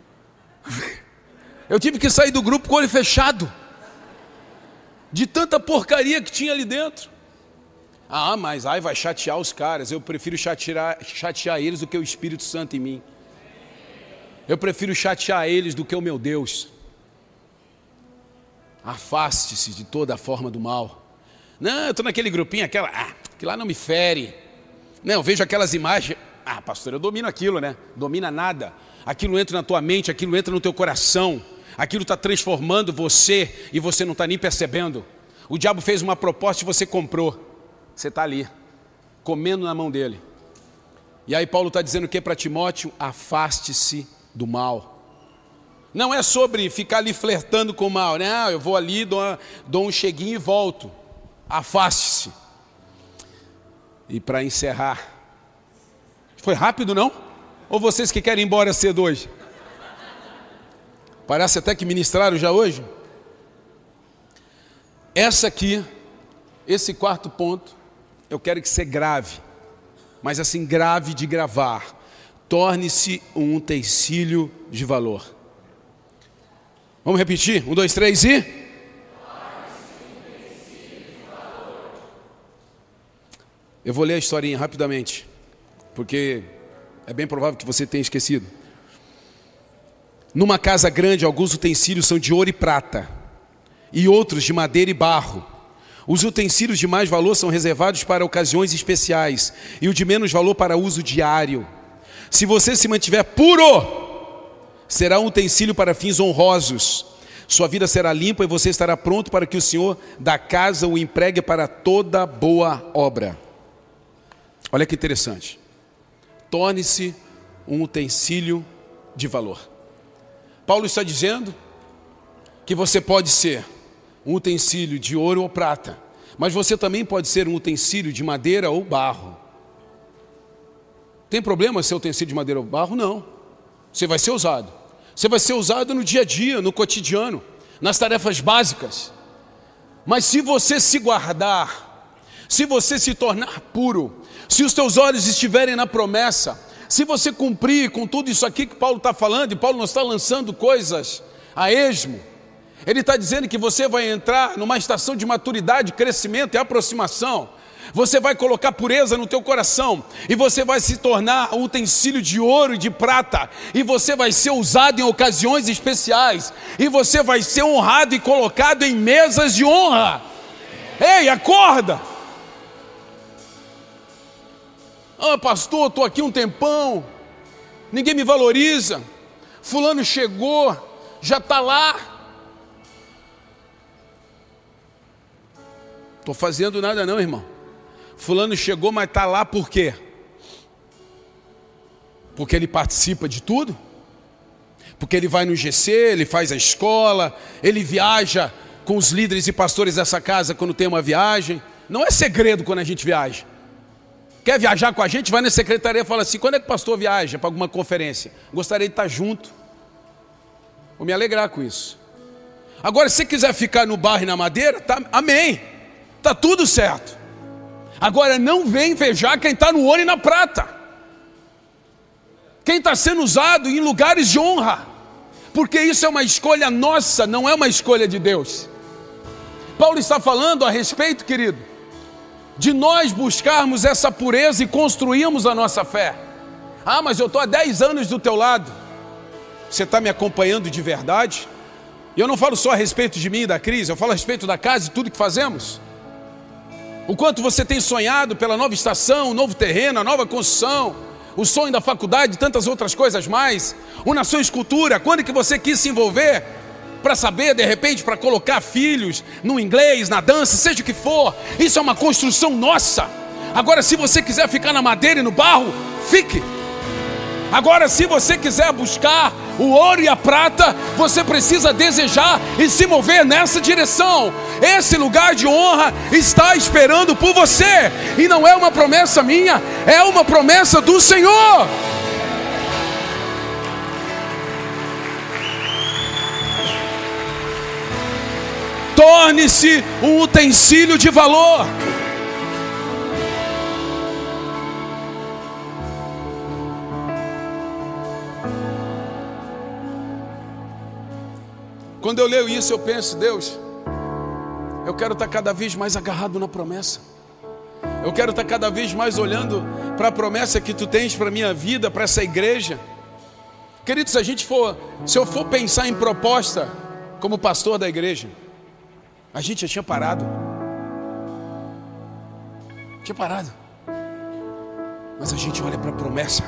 eu tive que sair do grupo com o olho fechado, de tanta porcaria que tinha ali dentro. Ah, mas vai chatear os caras. Eu prefiro chatear eles do que o Espírito Santo em mim. Eu prefiro chatear eles do que o meu Deus. Afaste-se de toda a forma do mal. Não, eu estou naquele grupinho, que lá não me fere. Não, eu vejo aquelas imagens. Pastor, eu domino aquilo, né? Domina nada. Aquilo entra na tua mente, aquilo entra no teu coração. Aquilo está transformando você e você não está nem percebendo. O diabo fez uma proposta e você comprou. Você está ali, comendo na mão dele. E aí Paulo está dizendo o que para Timóteo? Afaste-se do mal. Não é sobre ficar ali flertando com o mal, né? Eu vou ali, dou um cheguinho e volto. Afaste-se. E para encerrar, foi rápido, não? Ou vocês que querem ir embora cedo hoje? Parece até que ministraram já hoje. Esse quarto ponto, eu quero que você grave, mas assim, grave de gravar. Torne-se um utensílio de valor. Vamos repetir? 1, 2, 3 e... Torne-se um utensílio de valor. Eu vou ler a historinha rapidamente, porque é bem provável que você tenha esquecido. Numa casa grande, alguns utensílios são de ouro e prata, e outros de madeira e barro. Os utensílios de mais valor são reservados para ocasiões especiais, e o de menos valor para uso diário. Se você se mantiver puro, será um utensílio para fins honrosos. Sua vida será limpa e você estará pronto para que o Senhor da casa o empregue para toda boa obra. Olha que interessante. Torne-se um utensílio de valor. Paulo está dizendo que você pode ser um utensílio de ouro ou prata, mas você também pode ser um utensílio de madeira ou barro. Tem problema ser utensílio de madeira ou barro? Não. Você vai ser usado. Você vai ser usado no dia a dia, no cotidiano, nas tarefas básicas. Mas se você se guardar, se você se tornar puro, se os teus olhos estiverem na promessa, se você cumprir com tudo isso aqui que Paulo está falando, e Paulo não está lançando coisas a esmo, ele está dizendo que você vai entrar numa estação de maturidade, crescimento e aproximação. Você vai colocar pureza no teu coração, e você vai se tornar um utensílio de ouro e de prata, e você vai ser usado em ocasiões especiais, e você vai ser honrado e colocado em mesas de honra. Ei, acorda! Ah, pastor, estou aqui um tempão, ninguém me valoriza. Fulano chegou, já está lá. Estou fazendo nada não, irmão. Fulano chegou, mas está lá por quê? Porque ele participa de tudo? Porque ele vai no GC, ele faz a escola, ele viaja com os líderes e pastores dessa casa quando tem uma viagem. Não é segredo quando a gente viaja. Quer viajar com a gente? Vai na secretaria e fala assim: quando é que o pastor viaja para alguma conferência? Gostaria de estar junto. Vou me alegrar com isso. Agora, se você quiser ficar no barro e na madeira, tá, amém. Está tudo certo. Agora, não vem invejar quem está no ouro e na prata. Quem está sendo usado em lugares de honra. Porque isso é uma escolha nossa, não é uma escolha de Deus. Paulo está falando a respeito, querido, de nós buscarmos essa pureza e construirmos a nossa fé. Ah, mas eu estou há 10 anos do teu lado. Você está me acompanhando de verdade? E eu não falo só a respeito de mim e da crise, eu falo a respeito da casa e tudo que fazemos. O quanto você tem sonhado pela nova estação, o novo terreno, a nova construção, o sonho da faculdade e tantas outras coisas mais. O Nação Escultura, quando que você quis se envolver para saber, de repente, para colocar filhos no inglês, na dança, seja o que for. Isso é uma construção nossa. Agora, se você quiser ficar na madeira e no barro, fique. Agora, se você quiser buscar o ouro e a prata, você precisa desejar e se mover nessa direção. Esse lugar de honra está esperando por você. E não é uma promessa minha, é uma promessa do Senhor. Torne-se um utensílio de valor. Quando eu leio isso, eu penso: Deus, eu quero estar cada vez mais agarrado na promessa. Eu quero estar cada vez mais olhando para a promessa que Tu tens para a minha vida, para essa igreja. Querido, se eu for pensar em proposta como pastor da igreja, a gente já tinha parado. Tinha parado. Mas a gente olha para a promessa.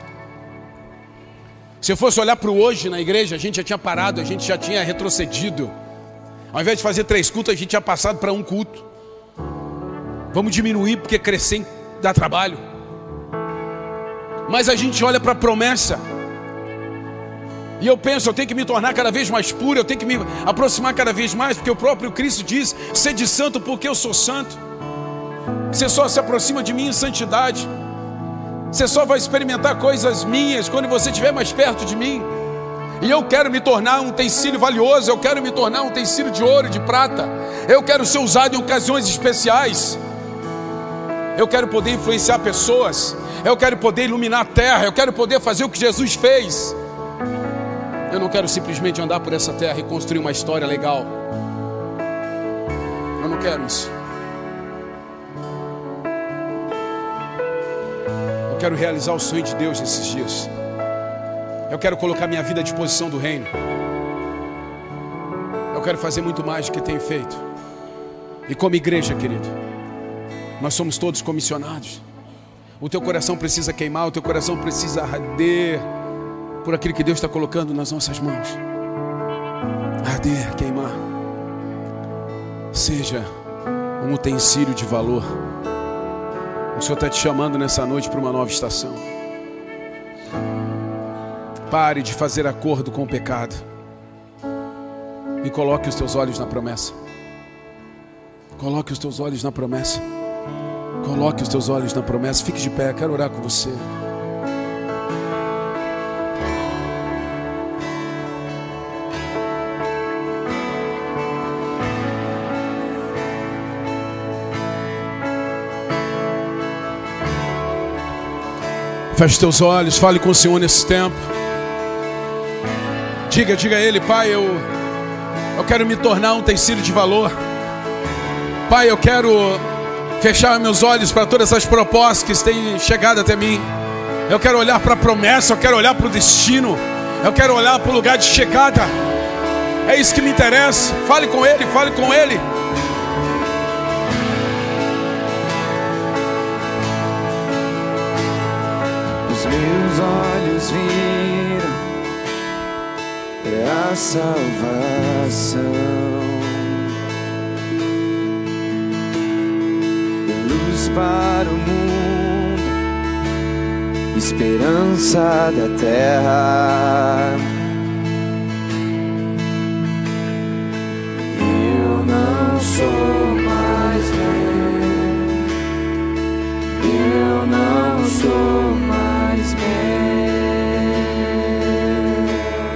Se eu fosse olhar para o hoje na igreja, a gente já tinha parado, a gente já tinha retrocedido. Ao invés de fazer 3 cultos, a gente tinha passado para 1 culto. Vamos diminuir porque crescer dá trabalho. Mas a gente olha para a promessa. E eu penso, eu tenho que me tornar cada vez mais puro, eu tenho que me aproximar cada vez mais, porque o próprio Cristo diz: sede santo porque eu sou santo. Você só se aproxima de mim em santidade. Você só vai experimentar coisas minhas quando você estiver mais perto de mim. E eu quero me tornar um utensílio valioso. Eu quero me tornar um utensílio de ouro, de prata. Eu quero ser usado em ocasiões especiais. Eu quero poder influenciar pessoas. Eu quero poder iluminar a terra. Eu quero poder fazer o que Jesus fez. Eu não quero simplesmente andar por essa terra e construir uma história legal. Eu não quero isso. Eu quero realizar o sonho de Deus nesses dias. Eu quero colocar minha vida à disposição do reino. Eu quero fazer muito mais do que tenho feito. E como igreja, querido, nós somos todos comissionados. O teu coração precisa queimar, o teu coração precisa arder por aquilo que Deus está colocando nas nossas mãos. Arder, queimar. Seja um utensílio de valor. O Senhor está te chamando nessa noite para uma nova estação. Pare de fazer acordo com o pecado e coloque os teus olhos na promessa. Coloque os teus olhos na promessa. Coloque os teus olhos na promessa. Fique de pé, quero orar com você. Feche teus olhos, fale com o Senhor nesse tempo. Diga a Ele: Pai, eu quero me tornar um utensílio de valor. Pai, eu quero fechar meus olhos para todas as propostas que têm chegado até mim. Eu quero olhar para a promessa, eu quero olhar para o destino, eu quero olhar para o lugar de chegada. É isso que me interessa. Fale com Ele, fale com Ele. meus olhos viram a salvação, luz para o mundo, esperança da terra. Eu não sou mais meu, eu não sou mais meu.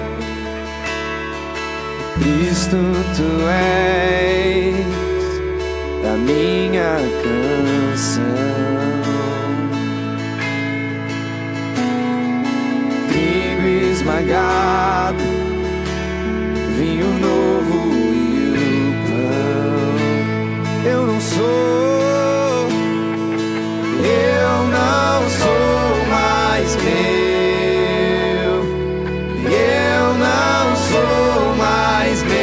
Cristo, tu és a minha canção, trigo esmagado, vinho novo e o pão. Eu não sou mais meu, eu não sou mais meu.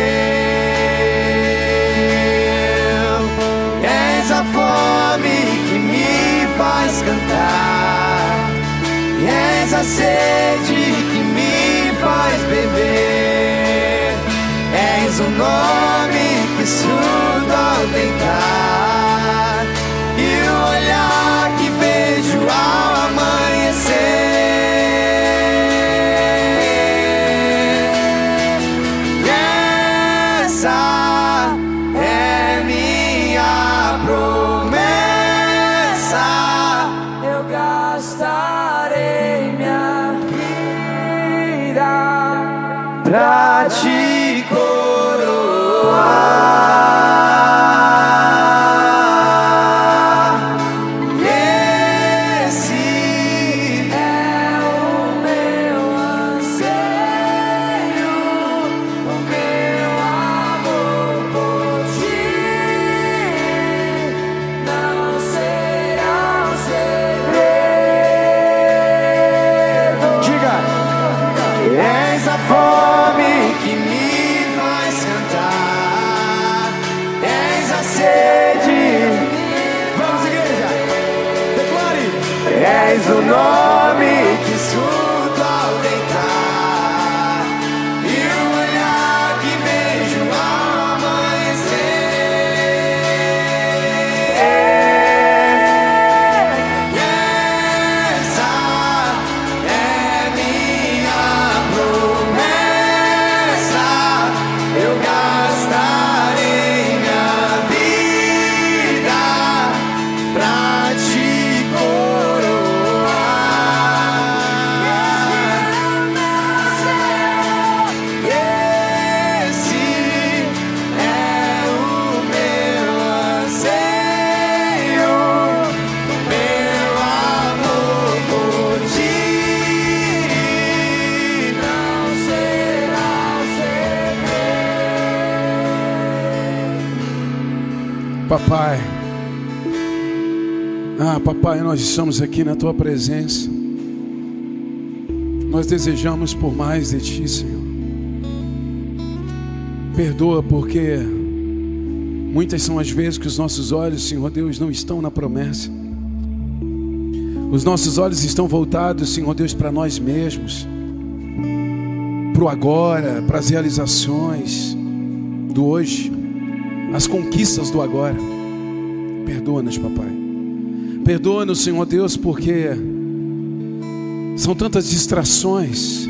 És a fome que me faz cantar, és a sede que me faz beber, és o nome que surdo ao deitar e o olhar que vejo ao amanhecer. Essa é minha promessa, eu gastarei minha vida pra te coroar. Esse é o meu anseio, o meu amor por ti não será um segredo. Diga! És a fome que me faz cantar, és a sede. Vamos, igreja! Declare! És o nome que surdo ao deitar e o olhar que vejo ao amanhecer. Essa é minha promessa, eu gastarei minha vida pra te coroar. Esse é o meu anseio, o meu amor por ti não será segredo. Papai, papai, nós estamos aqui na tua presença. Nós desejamos por mais de ti, Senhor. Perdoa porque muitas são as vezes que os nossos olhos, Senhor Deus, não estão na promessa. Os nossos olhos estão voltados, Senhor Deus, para nós mesmos, para o agora, para as realizações do hoje, as conquistas do agora. Perdoa-nos, papai. Perdoa-nos, Senhor Deus, porque são tantas distrações,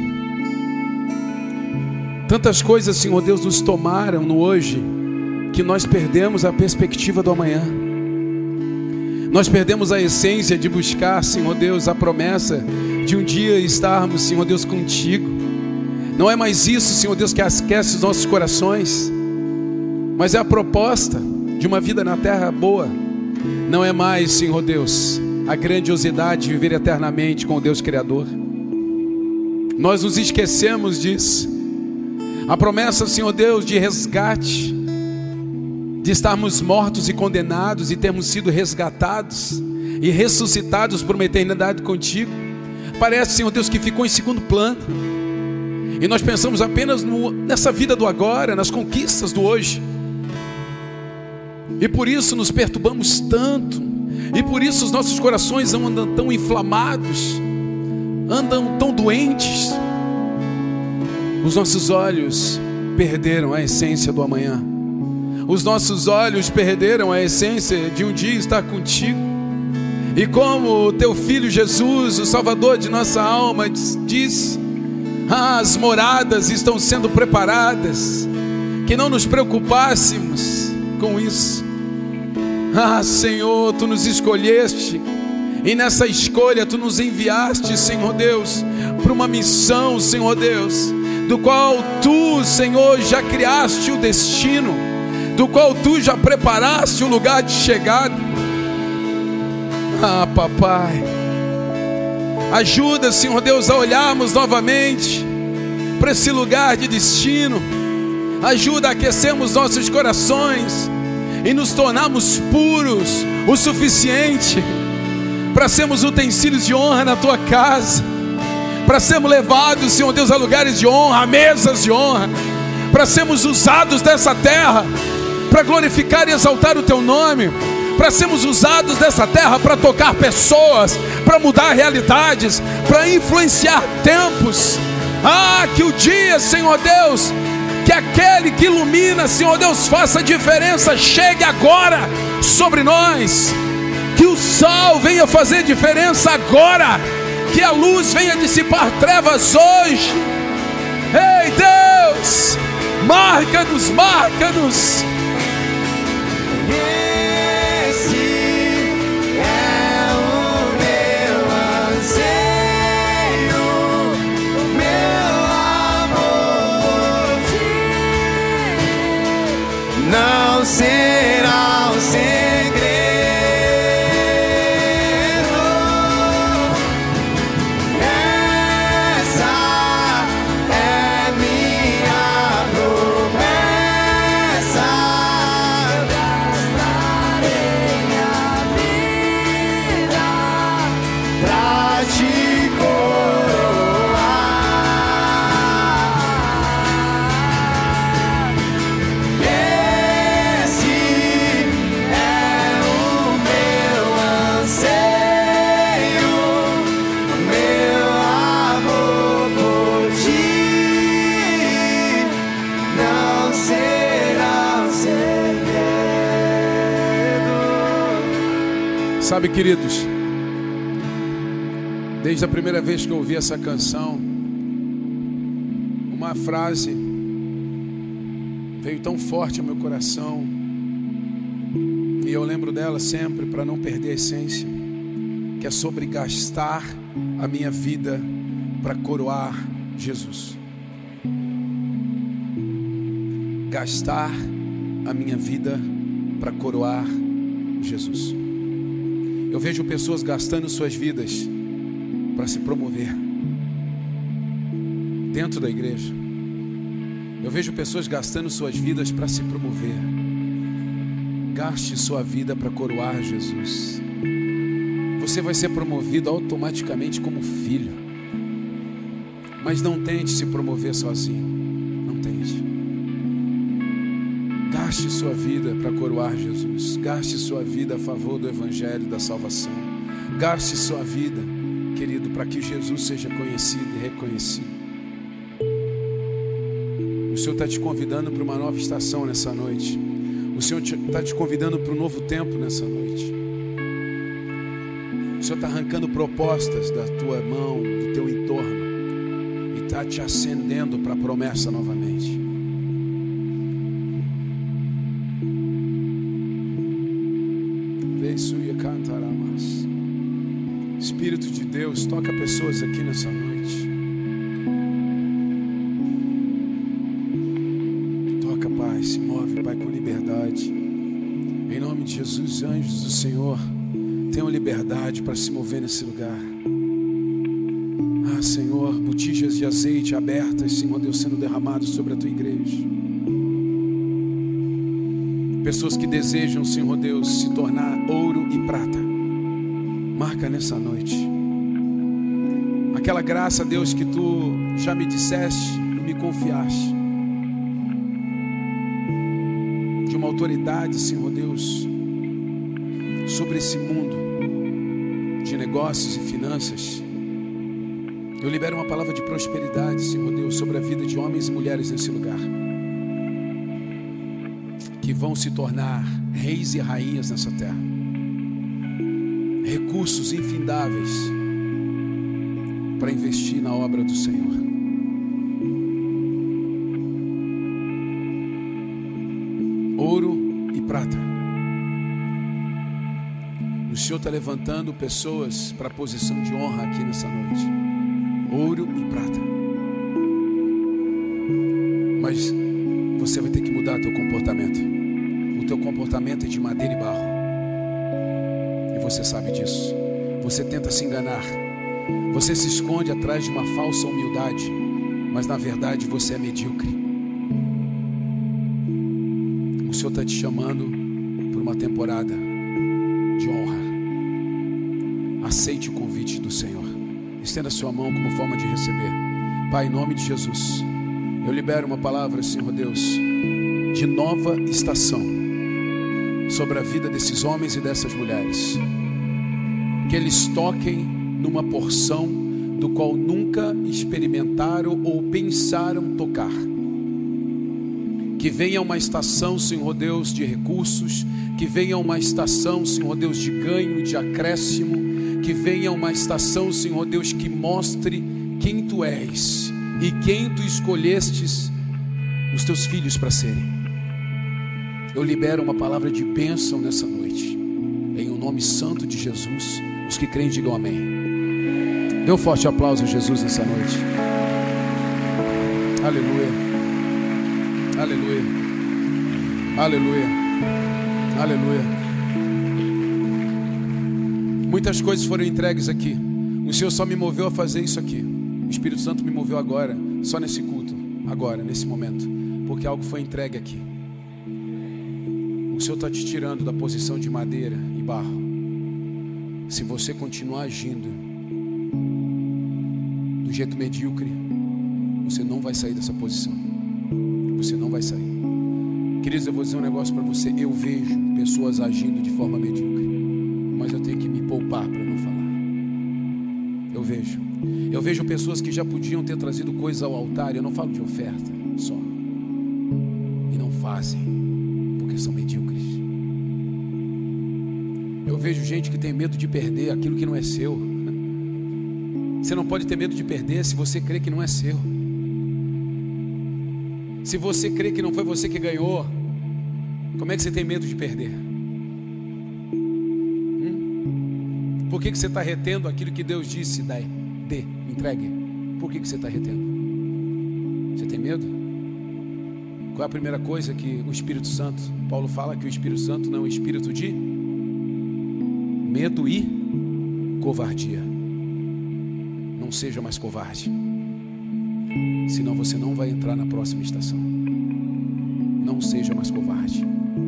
tantas coisas, Senhor Deus, nos tomaram no hoje, que nós perdemos a perspectiva do amanhã. Nós perdemos a essência de buscar, Senhor Deus, a promessa de um dia estarmos, Senhor Deus, contigo. Não é mais isso, Senhor Deus, que aquece os nossos corações, mas é a proposta de uma vida na terra boa. Não é mais, Senhor Deus, a grandiosidade de viver eternamente com o Deus Criador. Nós nos esquecemos disso. A promessa, Senhor Deus, de resgate, de estarmos mortos e condenados e termos sido resgatados e ressuscitados por uma eternidade contigo, parece, Senhor Deus, que ficou em segundo plano. E nós pensamos apenas nessa vida do agora, nas conquistas do hoje. E por isso nos perturbamos tanto. E por isso os nossos corações andam tão inflamados. andam tão doentes. Os nossos olhos perderam a essência do amanhã. Os nossos olhos perderam a essência de um dia estar contigo. E como o teu Filho Jesus, o Salvador de nossa alma, disse: as moradas estão sendo preparadas, que não nos preocupássemos com isso. Senhor, Tu nos escolheste, e nessa escolha Tu nos enviaste, Senhor Deus, para uma missão, Senhor Deus, do qual Tu, Senhor, já criaste o destino, do qual Tu já preparaste o lugar de chegada. Papai, ajuda, Senhor Deus, a olharmos novamente para esse lugar de destino. Ajuda a aquecermos nossos corações e nos tornarmos puros o suficiente para sermos utensílios de honra na Tua casa, para sermos levados, Senhor Deus, a lugares de honra, a mesas de honra, para sermos usados dessa terra para glorificar e exaltar o Teu nome, para sermos usados dessa terra para tocar pessoas, para mudar realidades, para influenciar tempos. Que o dia, Senhor Deus, que aquele que ilumina, Senhor Deus, faça diferença, chegue agora sobre nós. Que o sol venha fazer diferença agora, que a luz venha dissipar trevas hoje. Ei, Deus, marca-nos, marca-nos. Não será um segredo, essa é minha promessa. Gastarei minha vida pra te coroar. Sabe, queridos, desde a primeira vez que eu ouvi essa canção, uma frase veio tão forte ao meu coração, e eu lembro dela sempre para não perder a essência, que é sobre gastar a minha vida para coroar Jesus. Gastar a minha vida para coroar Jesus. Eu vejo pessoas gastando suas vidas para se promover dentro da igreja. Eu vejo pessoas gastando suas vidas para se promover. Gaste sua vida para coroar Jesus. Você vai ser promovido automaticamente como filho. Mas não tente se promover sozinho. Não tente. Gaste sua vida para coroar Jesus. Gaste sua vida a favor do Evangelho da salvação. Gaste sua vida, querido, para que Jesus seja conhecido e reconhecido. O Senhor está te convidando para uma nova estação nessa noite. O Senhor está te convidando para um novo tempo nessa noite. O Senhor está arrancando propostas da tua mão, do teu entorno, e está te acendendo para a promessa novamente. Espírito de Deus, toca pessoas aqui nessa noite. Toca, Pai, se move, Pai, com liberdade. Em nome de Jesus, anjos do Senhor, tenham liberdade para se mover nesse lugar. Senhor, botijas de azeite abertas, Senhor Deus, sendo derramados sobre a tua igreja. Pessoas que desejam, Senhor Deus, se tornar ouro e prata. Marca nessa noite aquela graça, Deus, que Tu já me disseste e me confiaste, de uma autoridade, Senhor Deus, sobre esse mundo de negócios e finanças, Eu libero uma palavra de prosperidade, Senhor Deus, sobre a vida de homens e mulheres nesse lugar, que vão se tornar reis e rainhas nessa terra. Recursos infindáveis para investir na obra do Senhor. Ouro e prata. O Senhor está levantando pessoas para a posição de honra aqui nessa noite. Ouro e prata. Mas você vai ter que mudar teu comportamento. O teu comportamento é de madeira e barro. E você sabe disso. Você tenta se enganar. Você se esconde atrás de uma falsa humildade. Mas na verdade você é medíocre. O Senhor está te chamando para uma temporada de honra. Aceite o convite do Senhor. Estenda sua mão como forma de receber. Pai, em nome de Jesus, eu libero uma palavra, Senhor Deus, de nova estação sobre a vida desses homens e dessas mulheres. Que eles toquem numa porção do qual nunca experimentaram ou pensaram tocar. Que venha uma estação, Senhor Deus, de recursos. Que venha uma estação, Senhor Deus, de ganho, de acréscimo. Que venha uma estação, Senhor Deus, que mostre quem Tu és e quem Tu escolhestes os Teus filhos para serem. Eu libero uma palavra de bênção nessa noite, em o nome santo de Jesus. Os que creem digam amém. Dê um forte aplauso a Jesus nessa noite. Aleluia, aleluia, aleluia, aleluia. Muitas coisas foram entregues aqui. O Senhor só me moveu a fazer isso aqui. O Espírito Santo me moveu agora, só nesse culto, agora, nesse momento, porque algo foi entregue aqui. O Senhor está te tirando da posição de madeira e barro. Se você continuar agindo do jeito medíocre, você não vai sair dessa posição. Você não vai sair. Queridos, eu vou dizer um negócio para você. Eu vejo pessoas agindo de forma medíocre, mas eu tenho que me poupar para não falar. Eu vejo pessoas que já podiam ter trazido coisas ao altar. Eu não falo de oferta só, e não fazem porque são medíocres. Eu vejo gente que tem medo de perder aquilo que não é seu. Você não pode ter medo de perder se você crê que não é seu. Se você crê que não foi você que ganhou, como é que você tem medo de perder? Por que você está retendo aquilo que Deus disse? Dê, entregue. Por que você está retendo? Você tem medo? Qual é a primeira coisa que o Espírito Santo, Paulo fala que o Espírito Santo não é um espírito de medo e covardia. Não seja mais covarde, senão você não vai entrar na próxima estação. Não seja mais covarde.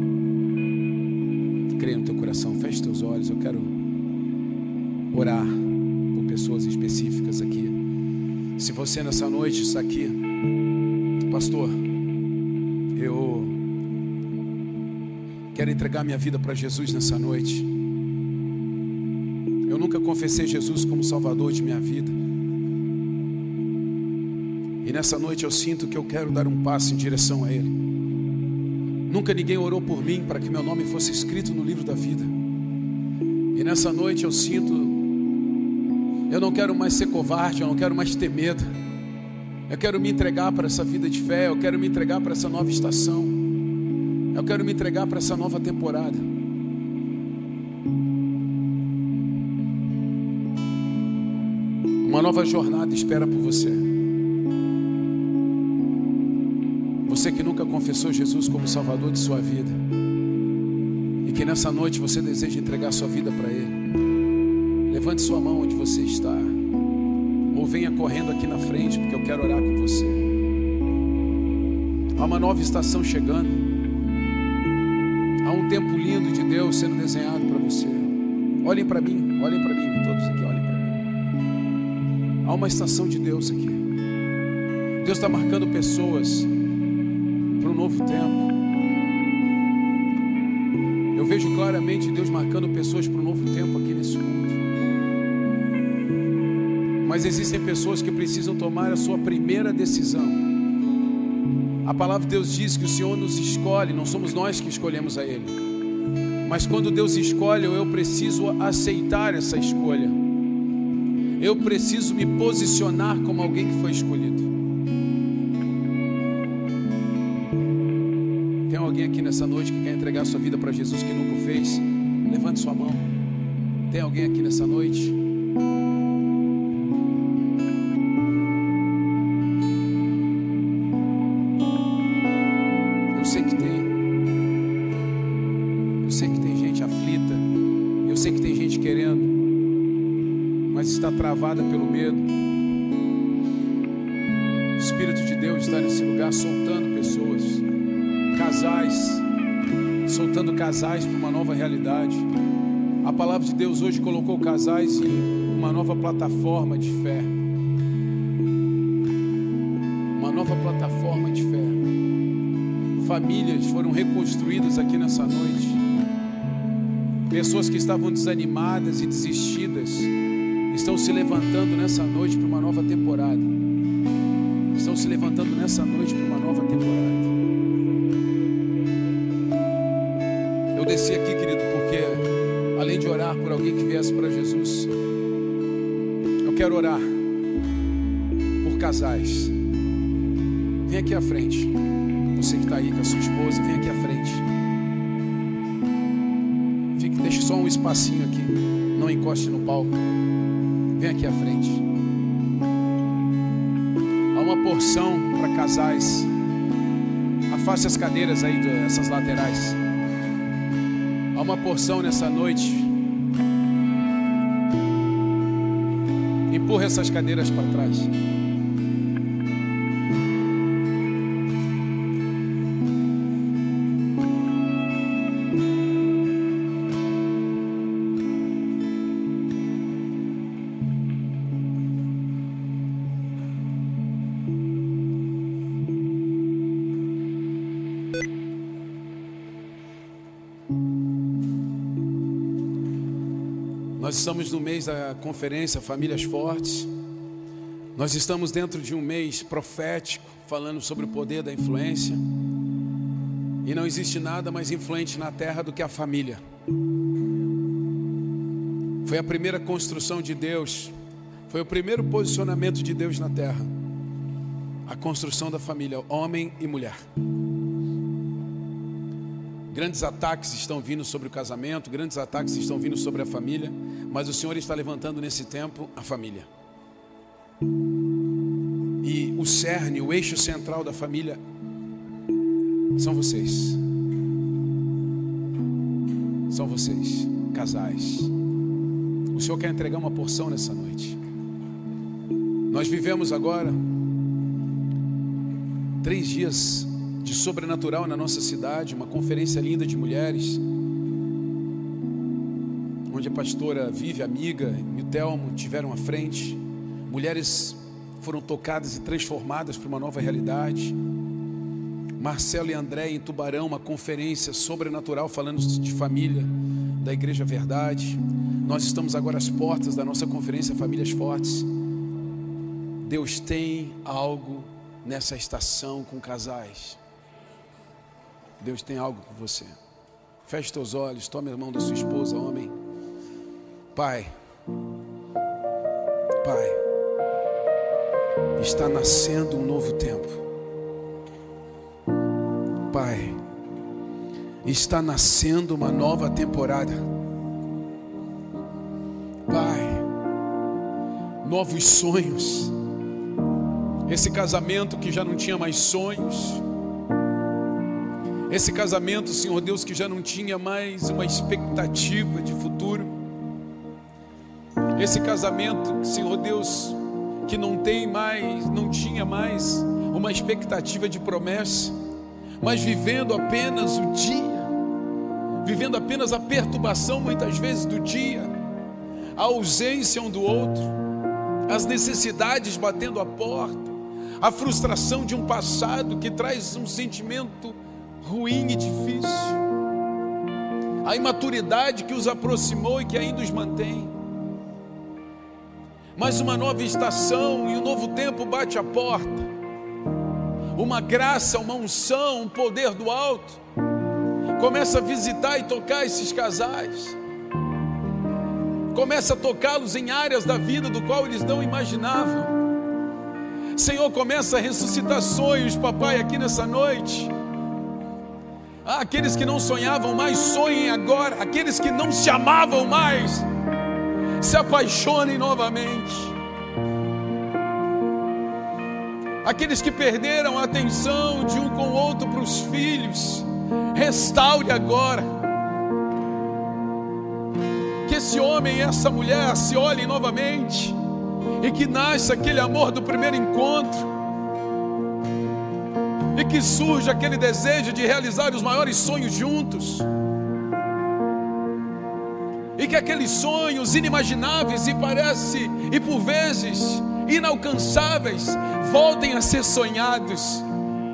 Creia no teu coração, feche teus olhos. Eu quero orar por pessoas específicas aqui. Se você nessa noite está aqui, pastor, eu quero entregar minha vida para Jesus nessa noite. Eu nunca confessei Jesus como Salvador de minha vida. E nessa noite eu sinto que eu quero dar um passo em direção a Ele. Nunca ninguém orou por mim para que meu nome fosse escrito no livro da vida. E nessa noite eu sinto, eu não quero mais ser covarde, eu não quero mais ter medo. Eu quero me entregar para essa vida de fé, eu quero me entregar para essa nova estação. Eu quero me entregar para essa nova temporada. Uma nova jornada espera por você. Você que nunca confessou Jesus como Salvador de sua vida, e que nessa noite você deseja entregar sua vida para Ele, levante sua mão onde você está, ou venha correndo aqui na frente, porque eu quero orar com você. Há uma nova estação chegando. Há um tempo lindo de Deus sendo desenhado para você. Olhem para mim, todos aqui, olhem para mim. Há uma estação de Deus aqui. Deus está marcando pessoas para um novo tempo. Eu vejo claramente Deus marcando pessoas para um novo tempo aqui nesse culto. Mas existem pessoas que precisam tomar a sua primeira decisão. A palavra de Deus diz que o Senhor nos escolhe, não somos nós que escolhemos a Ele. Mas quando Deus escolhe, eu preciso aceitar essa escolha. Eu preciso me posicionar como alguém que foi escolhido. Tem alguém aqui nessa noite que quer entregar sua vida para Jesus que nunca o fez? Levante sua mão. Tem alguém aqui nessa noite? Eu sei que tem. Eu sei que tem gente aflita. Eu sei que tem gente querendo, mas está travada pelo medo. O Espírito de Deus está nesse lugar soltando pessoas, casais, soltando casais para uma nova realidade. A palavra de Deus hoje colocou casais em uma nova plataforma de fé. Uma nova plataforma de fé. Famílias foram reconstruídas aqui nessa noite. Pessoas que estavam desanimadas e desistidas estão se levantando nessa noite para uma nova temporada. Estão se levantando nessa noite para uma nova temporada. Eu desci aqui, querido, porque além de orar por alguém que viesse para Jesus, eu quero orar por casais. Vem aqui à frente. Você que está aí com a sua esposa, vem aqui à frente. Deixe só um espacinho aqui. Não encoste no palco. Vem aqui à frente. Há uma porção para casais. Afaste as cadeiras aí, essas laterais. Há uma porção nessa noite. Empurra essas cadeiras para trás. Nós estamos no mês da conferência Famílias Fortes. Nós estamos dentro de um mês profético, falando sobre o poder da influência. E não existe nada mais influente na terra do que a família. Foi a primeira construção de Deus, foi o primeiro posicionamento de Deus na terra. A construção da família, homem e mulher. Grandes ataques estão vindo sobre o casamento, grandes ataques estão vindo sobre a família, mas o Senhor está levantando nesse tempo a família. E o cerne, o eixo central da família são vocês. São vocês, casais. O Senhor quer entregar uma porção nessa noite. Nós vivemos agora 3 dias de sobrenatural na nossa cidade, uma conferência linda de mulheres, onde a pastora Vive, amiga, e o Telmo tiveram à frente. Mulheres foram tocadas e transformadas para uma nova realidade. Marcelo e André em Tubarão, uma conferência sobrenatural falando de família da Igreja Verdade. Nós estamos agora às portas da nossa conferência Famílias Fortes. Deus tem algo nessa estação com casais. Deus tem algo com você. Feche teus olhos, tome a mão da sua esposa, homem. Pai, está nascendo um novo tempo. Pai, está nascendo uma nova temporada. Pai, novos sonhos. Esse casamento que já não tinha mais sonhos. Esse casamento, Senhor Deus, que já não tinha mais uma expectativa de futuro. Esse casamento, Senhor Deus, que não tinha mais uma expectativa de promessa, mas vivendo apenas o dia, vivendo apenas a perturbação muitas vezes do dia, a ausência um do outro, as necessidades batendo a porta, a frustração de um passado que traz um sentimento ruim e difícil, a imaturidade que os aproximou e que ainda os mantém. Mas uma nova estação e um novo tempo bate à porta. Uma graça, uma unção, um poder do alto começa a visitar e tocar esses casais. Começa a tocá-los em áreas da vida do qual eles não imaginavam. Senhor, começa a ressuscitar sonhos, papai, aqui nessa noite. Aqueles que não sonhavam mais, sonhem agora. Aqueles que não se amavam mais, se apaixonem novamente. Aqueles que perderam a atenção de um com o outro para os filhos, restaure agora. Que esse homem e essa mulher se olhem novamente e que nasça aquele amor do primeiro encontro e que surja aquele desejo de realizar os maiores sonhos juntos e que aqueles sonhos inimagináveis e por vezes inalcançáveis voltem a ser sonhados.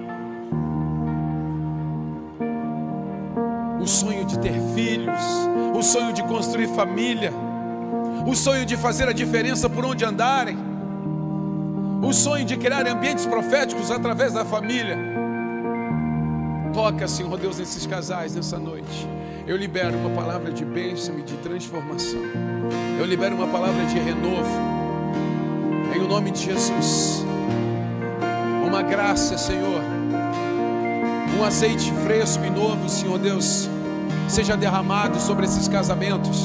O sonho de ter filhos, o sonho de construir família, o sonho de fazer a diferença por onde andarem, o sonho de criar ambientes proféticos através da família. Toca, Senhor Deus, nesses casais nessa noite. Eu libero uma palavra de bênção e de transformação. Eu libero uma palavra de renovo, em o nome de Jesus. Uma graça, Senhor, um azeite fresco e novo, Senhor Deus, seja derramado sobre esses casamentos.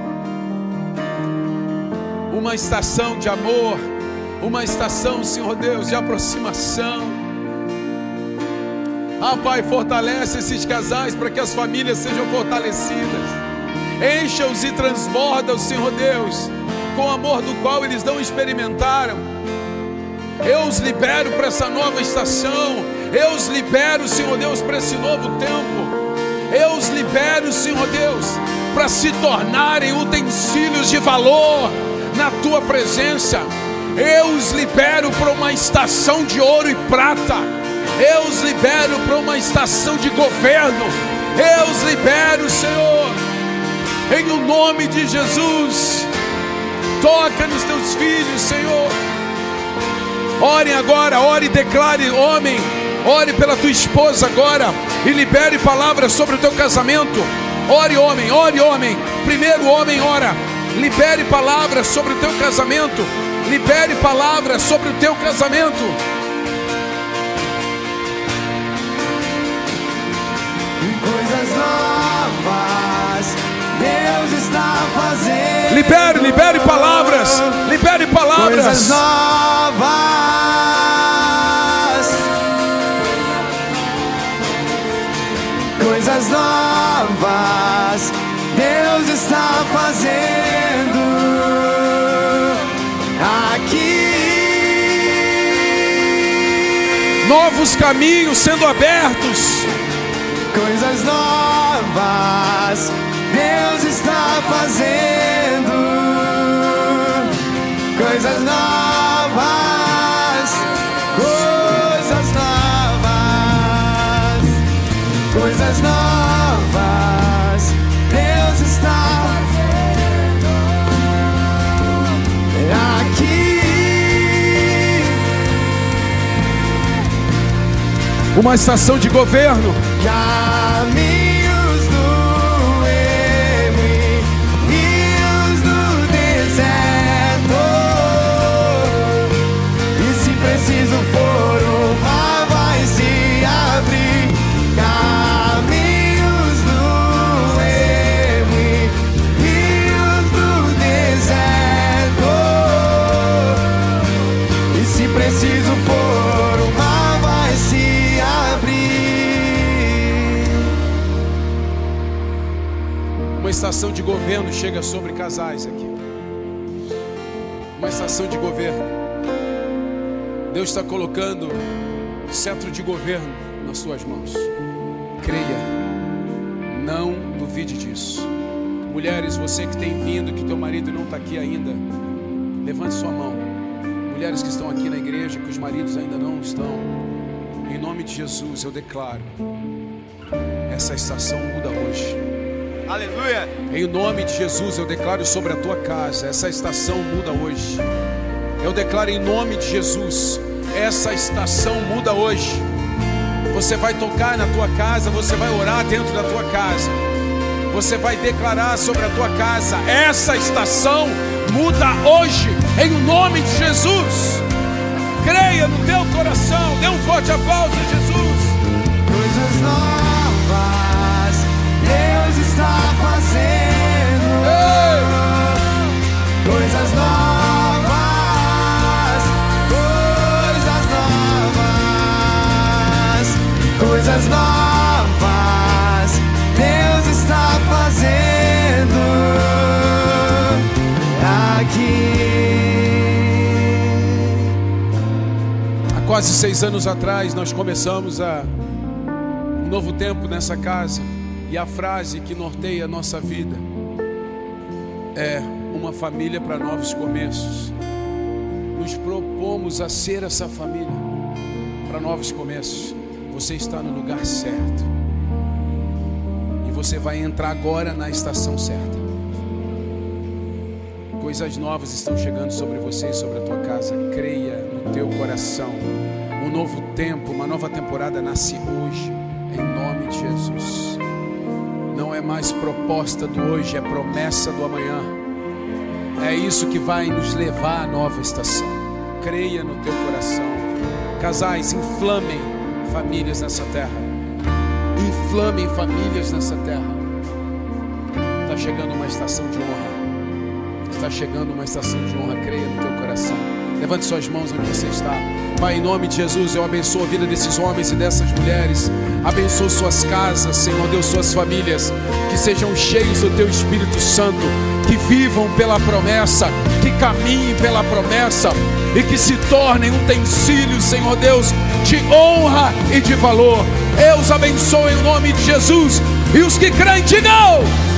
Uma estação de amor, uma estação, Senhor Deus, de aproximação. Pai, fortalece esses casais para que as famílias sejam fortalecidas. Encha-os e transborda-os, Senhor Deus, com o amor do qual eles não experimentaram. Eu os libero para essa nova estação. Eu os libero, Senhor Deus, para esse novo tempo. Eu os libero, Senhor Deus, para se tornarem utensílios de valor na Tua presença. Eu os libero para uma estação de ouro e prata. Eu os libero para uma estação de governo. Eu os libero, Senhor, em o nome de Jesus. Toca nos Teus filhos, Senhor. Orem agora, ore e declare, homem, ore pela tua esposa agora e libere palavras sobre o teu casamento. Ore, homem, ore, homem. Primeiro, homem, ora. Libere palavras sobre o teu casamento. Libere palavras sobre o teu casamento. Coisas novas Deus está fazendo. Libere palavras. Libere palavras. Coisas novas. Coisas novas Deus está fazendo aqui. Novos caminhos sendo abertos. Coisas novas Deus está fazendo. Coisas novas. Coisas novas. Coisas novas Deus está fazendo aqui. Uma estação de governo. Caminhos do erro e rios do deserto. E se preciso for, o mar vai se abrir. Caminhos do erro e rios do deserto. E se preciso for, o mar vai se abrir. Uma estação de governo chega sobre casais aqui. Uma estação de governo. Deus está colocando cetro de governo nas suas mãos. Creia. Não duvide disso. Mulheres, você que tem vindo, que teu marido não está aqui ainda, levante sua mão. Mulheres que estão aqui na igreja, que os maridos ainda não estão, em nome de Jesus eu declaro: essa estação muda hoje. Aleluia. Em nome de Jesus, eu declaro sobre a tua casa, essa estação muda hoje. Eu declaro em nome de Jesus, essa estação muda hoje. Você vai tocar na tua casa, você vai orar dentro da tua casa. Você vai declarar sobre a tua casa, essa estação muda hoje, em nome de Jesus. Creia no teu coração, dê um forte aplauso a Jesus. Coisas novas Deus está fazendo. Ei! Coisas novas, coisas novas, coisas novas Deus está fazendo aqui. Há quase 6 anos atrás nós começamos um novo tempo nessa casa. E a frase que norteia a nossa vida é uma família para novos começos. Nos propomos a ser essa família para novos começos. Você está no lugar certo. E você vai entrar agora na estação certa. Coisas novas estão chegando sobre você e sobre a tua casa. Creia no teu coração. Um novo tempo, uma nova temporada nasce hoje, em nome de Jesus. Não é mais proposta do hoje, é promessa do amanhã. É isso que vai nos levar à nova estação. Creia no teu coração. Casais, inflamem famílias nessa terra. Inflamem famílias nessa terra. Está chegando uma estação de honra. Está chegando uma estação de honra. Creia no teu coração. Levante suas mãos onde você está. Pai, em nome de Jesus, eu abençoo a vida desses homens e dessas mulheres. Abençoo suas casas, Senhor Deus, suas famílias. Que sejam cheios do teu Espírito Santo. Que vivam pela promessa, que caminhem pela promessa e que se tornem utensílios, Senhor Deus, de honra e de valor. Eu os abençoo em nome de Jesus. E os que creem, digam: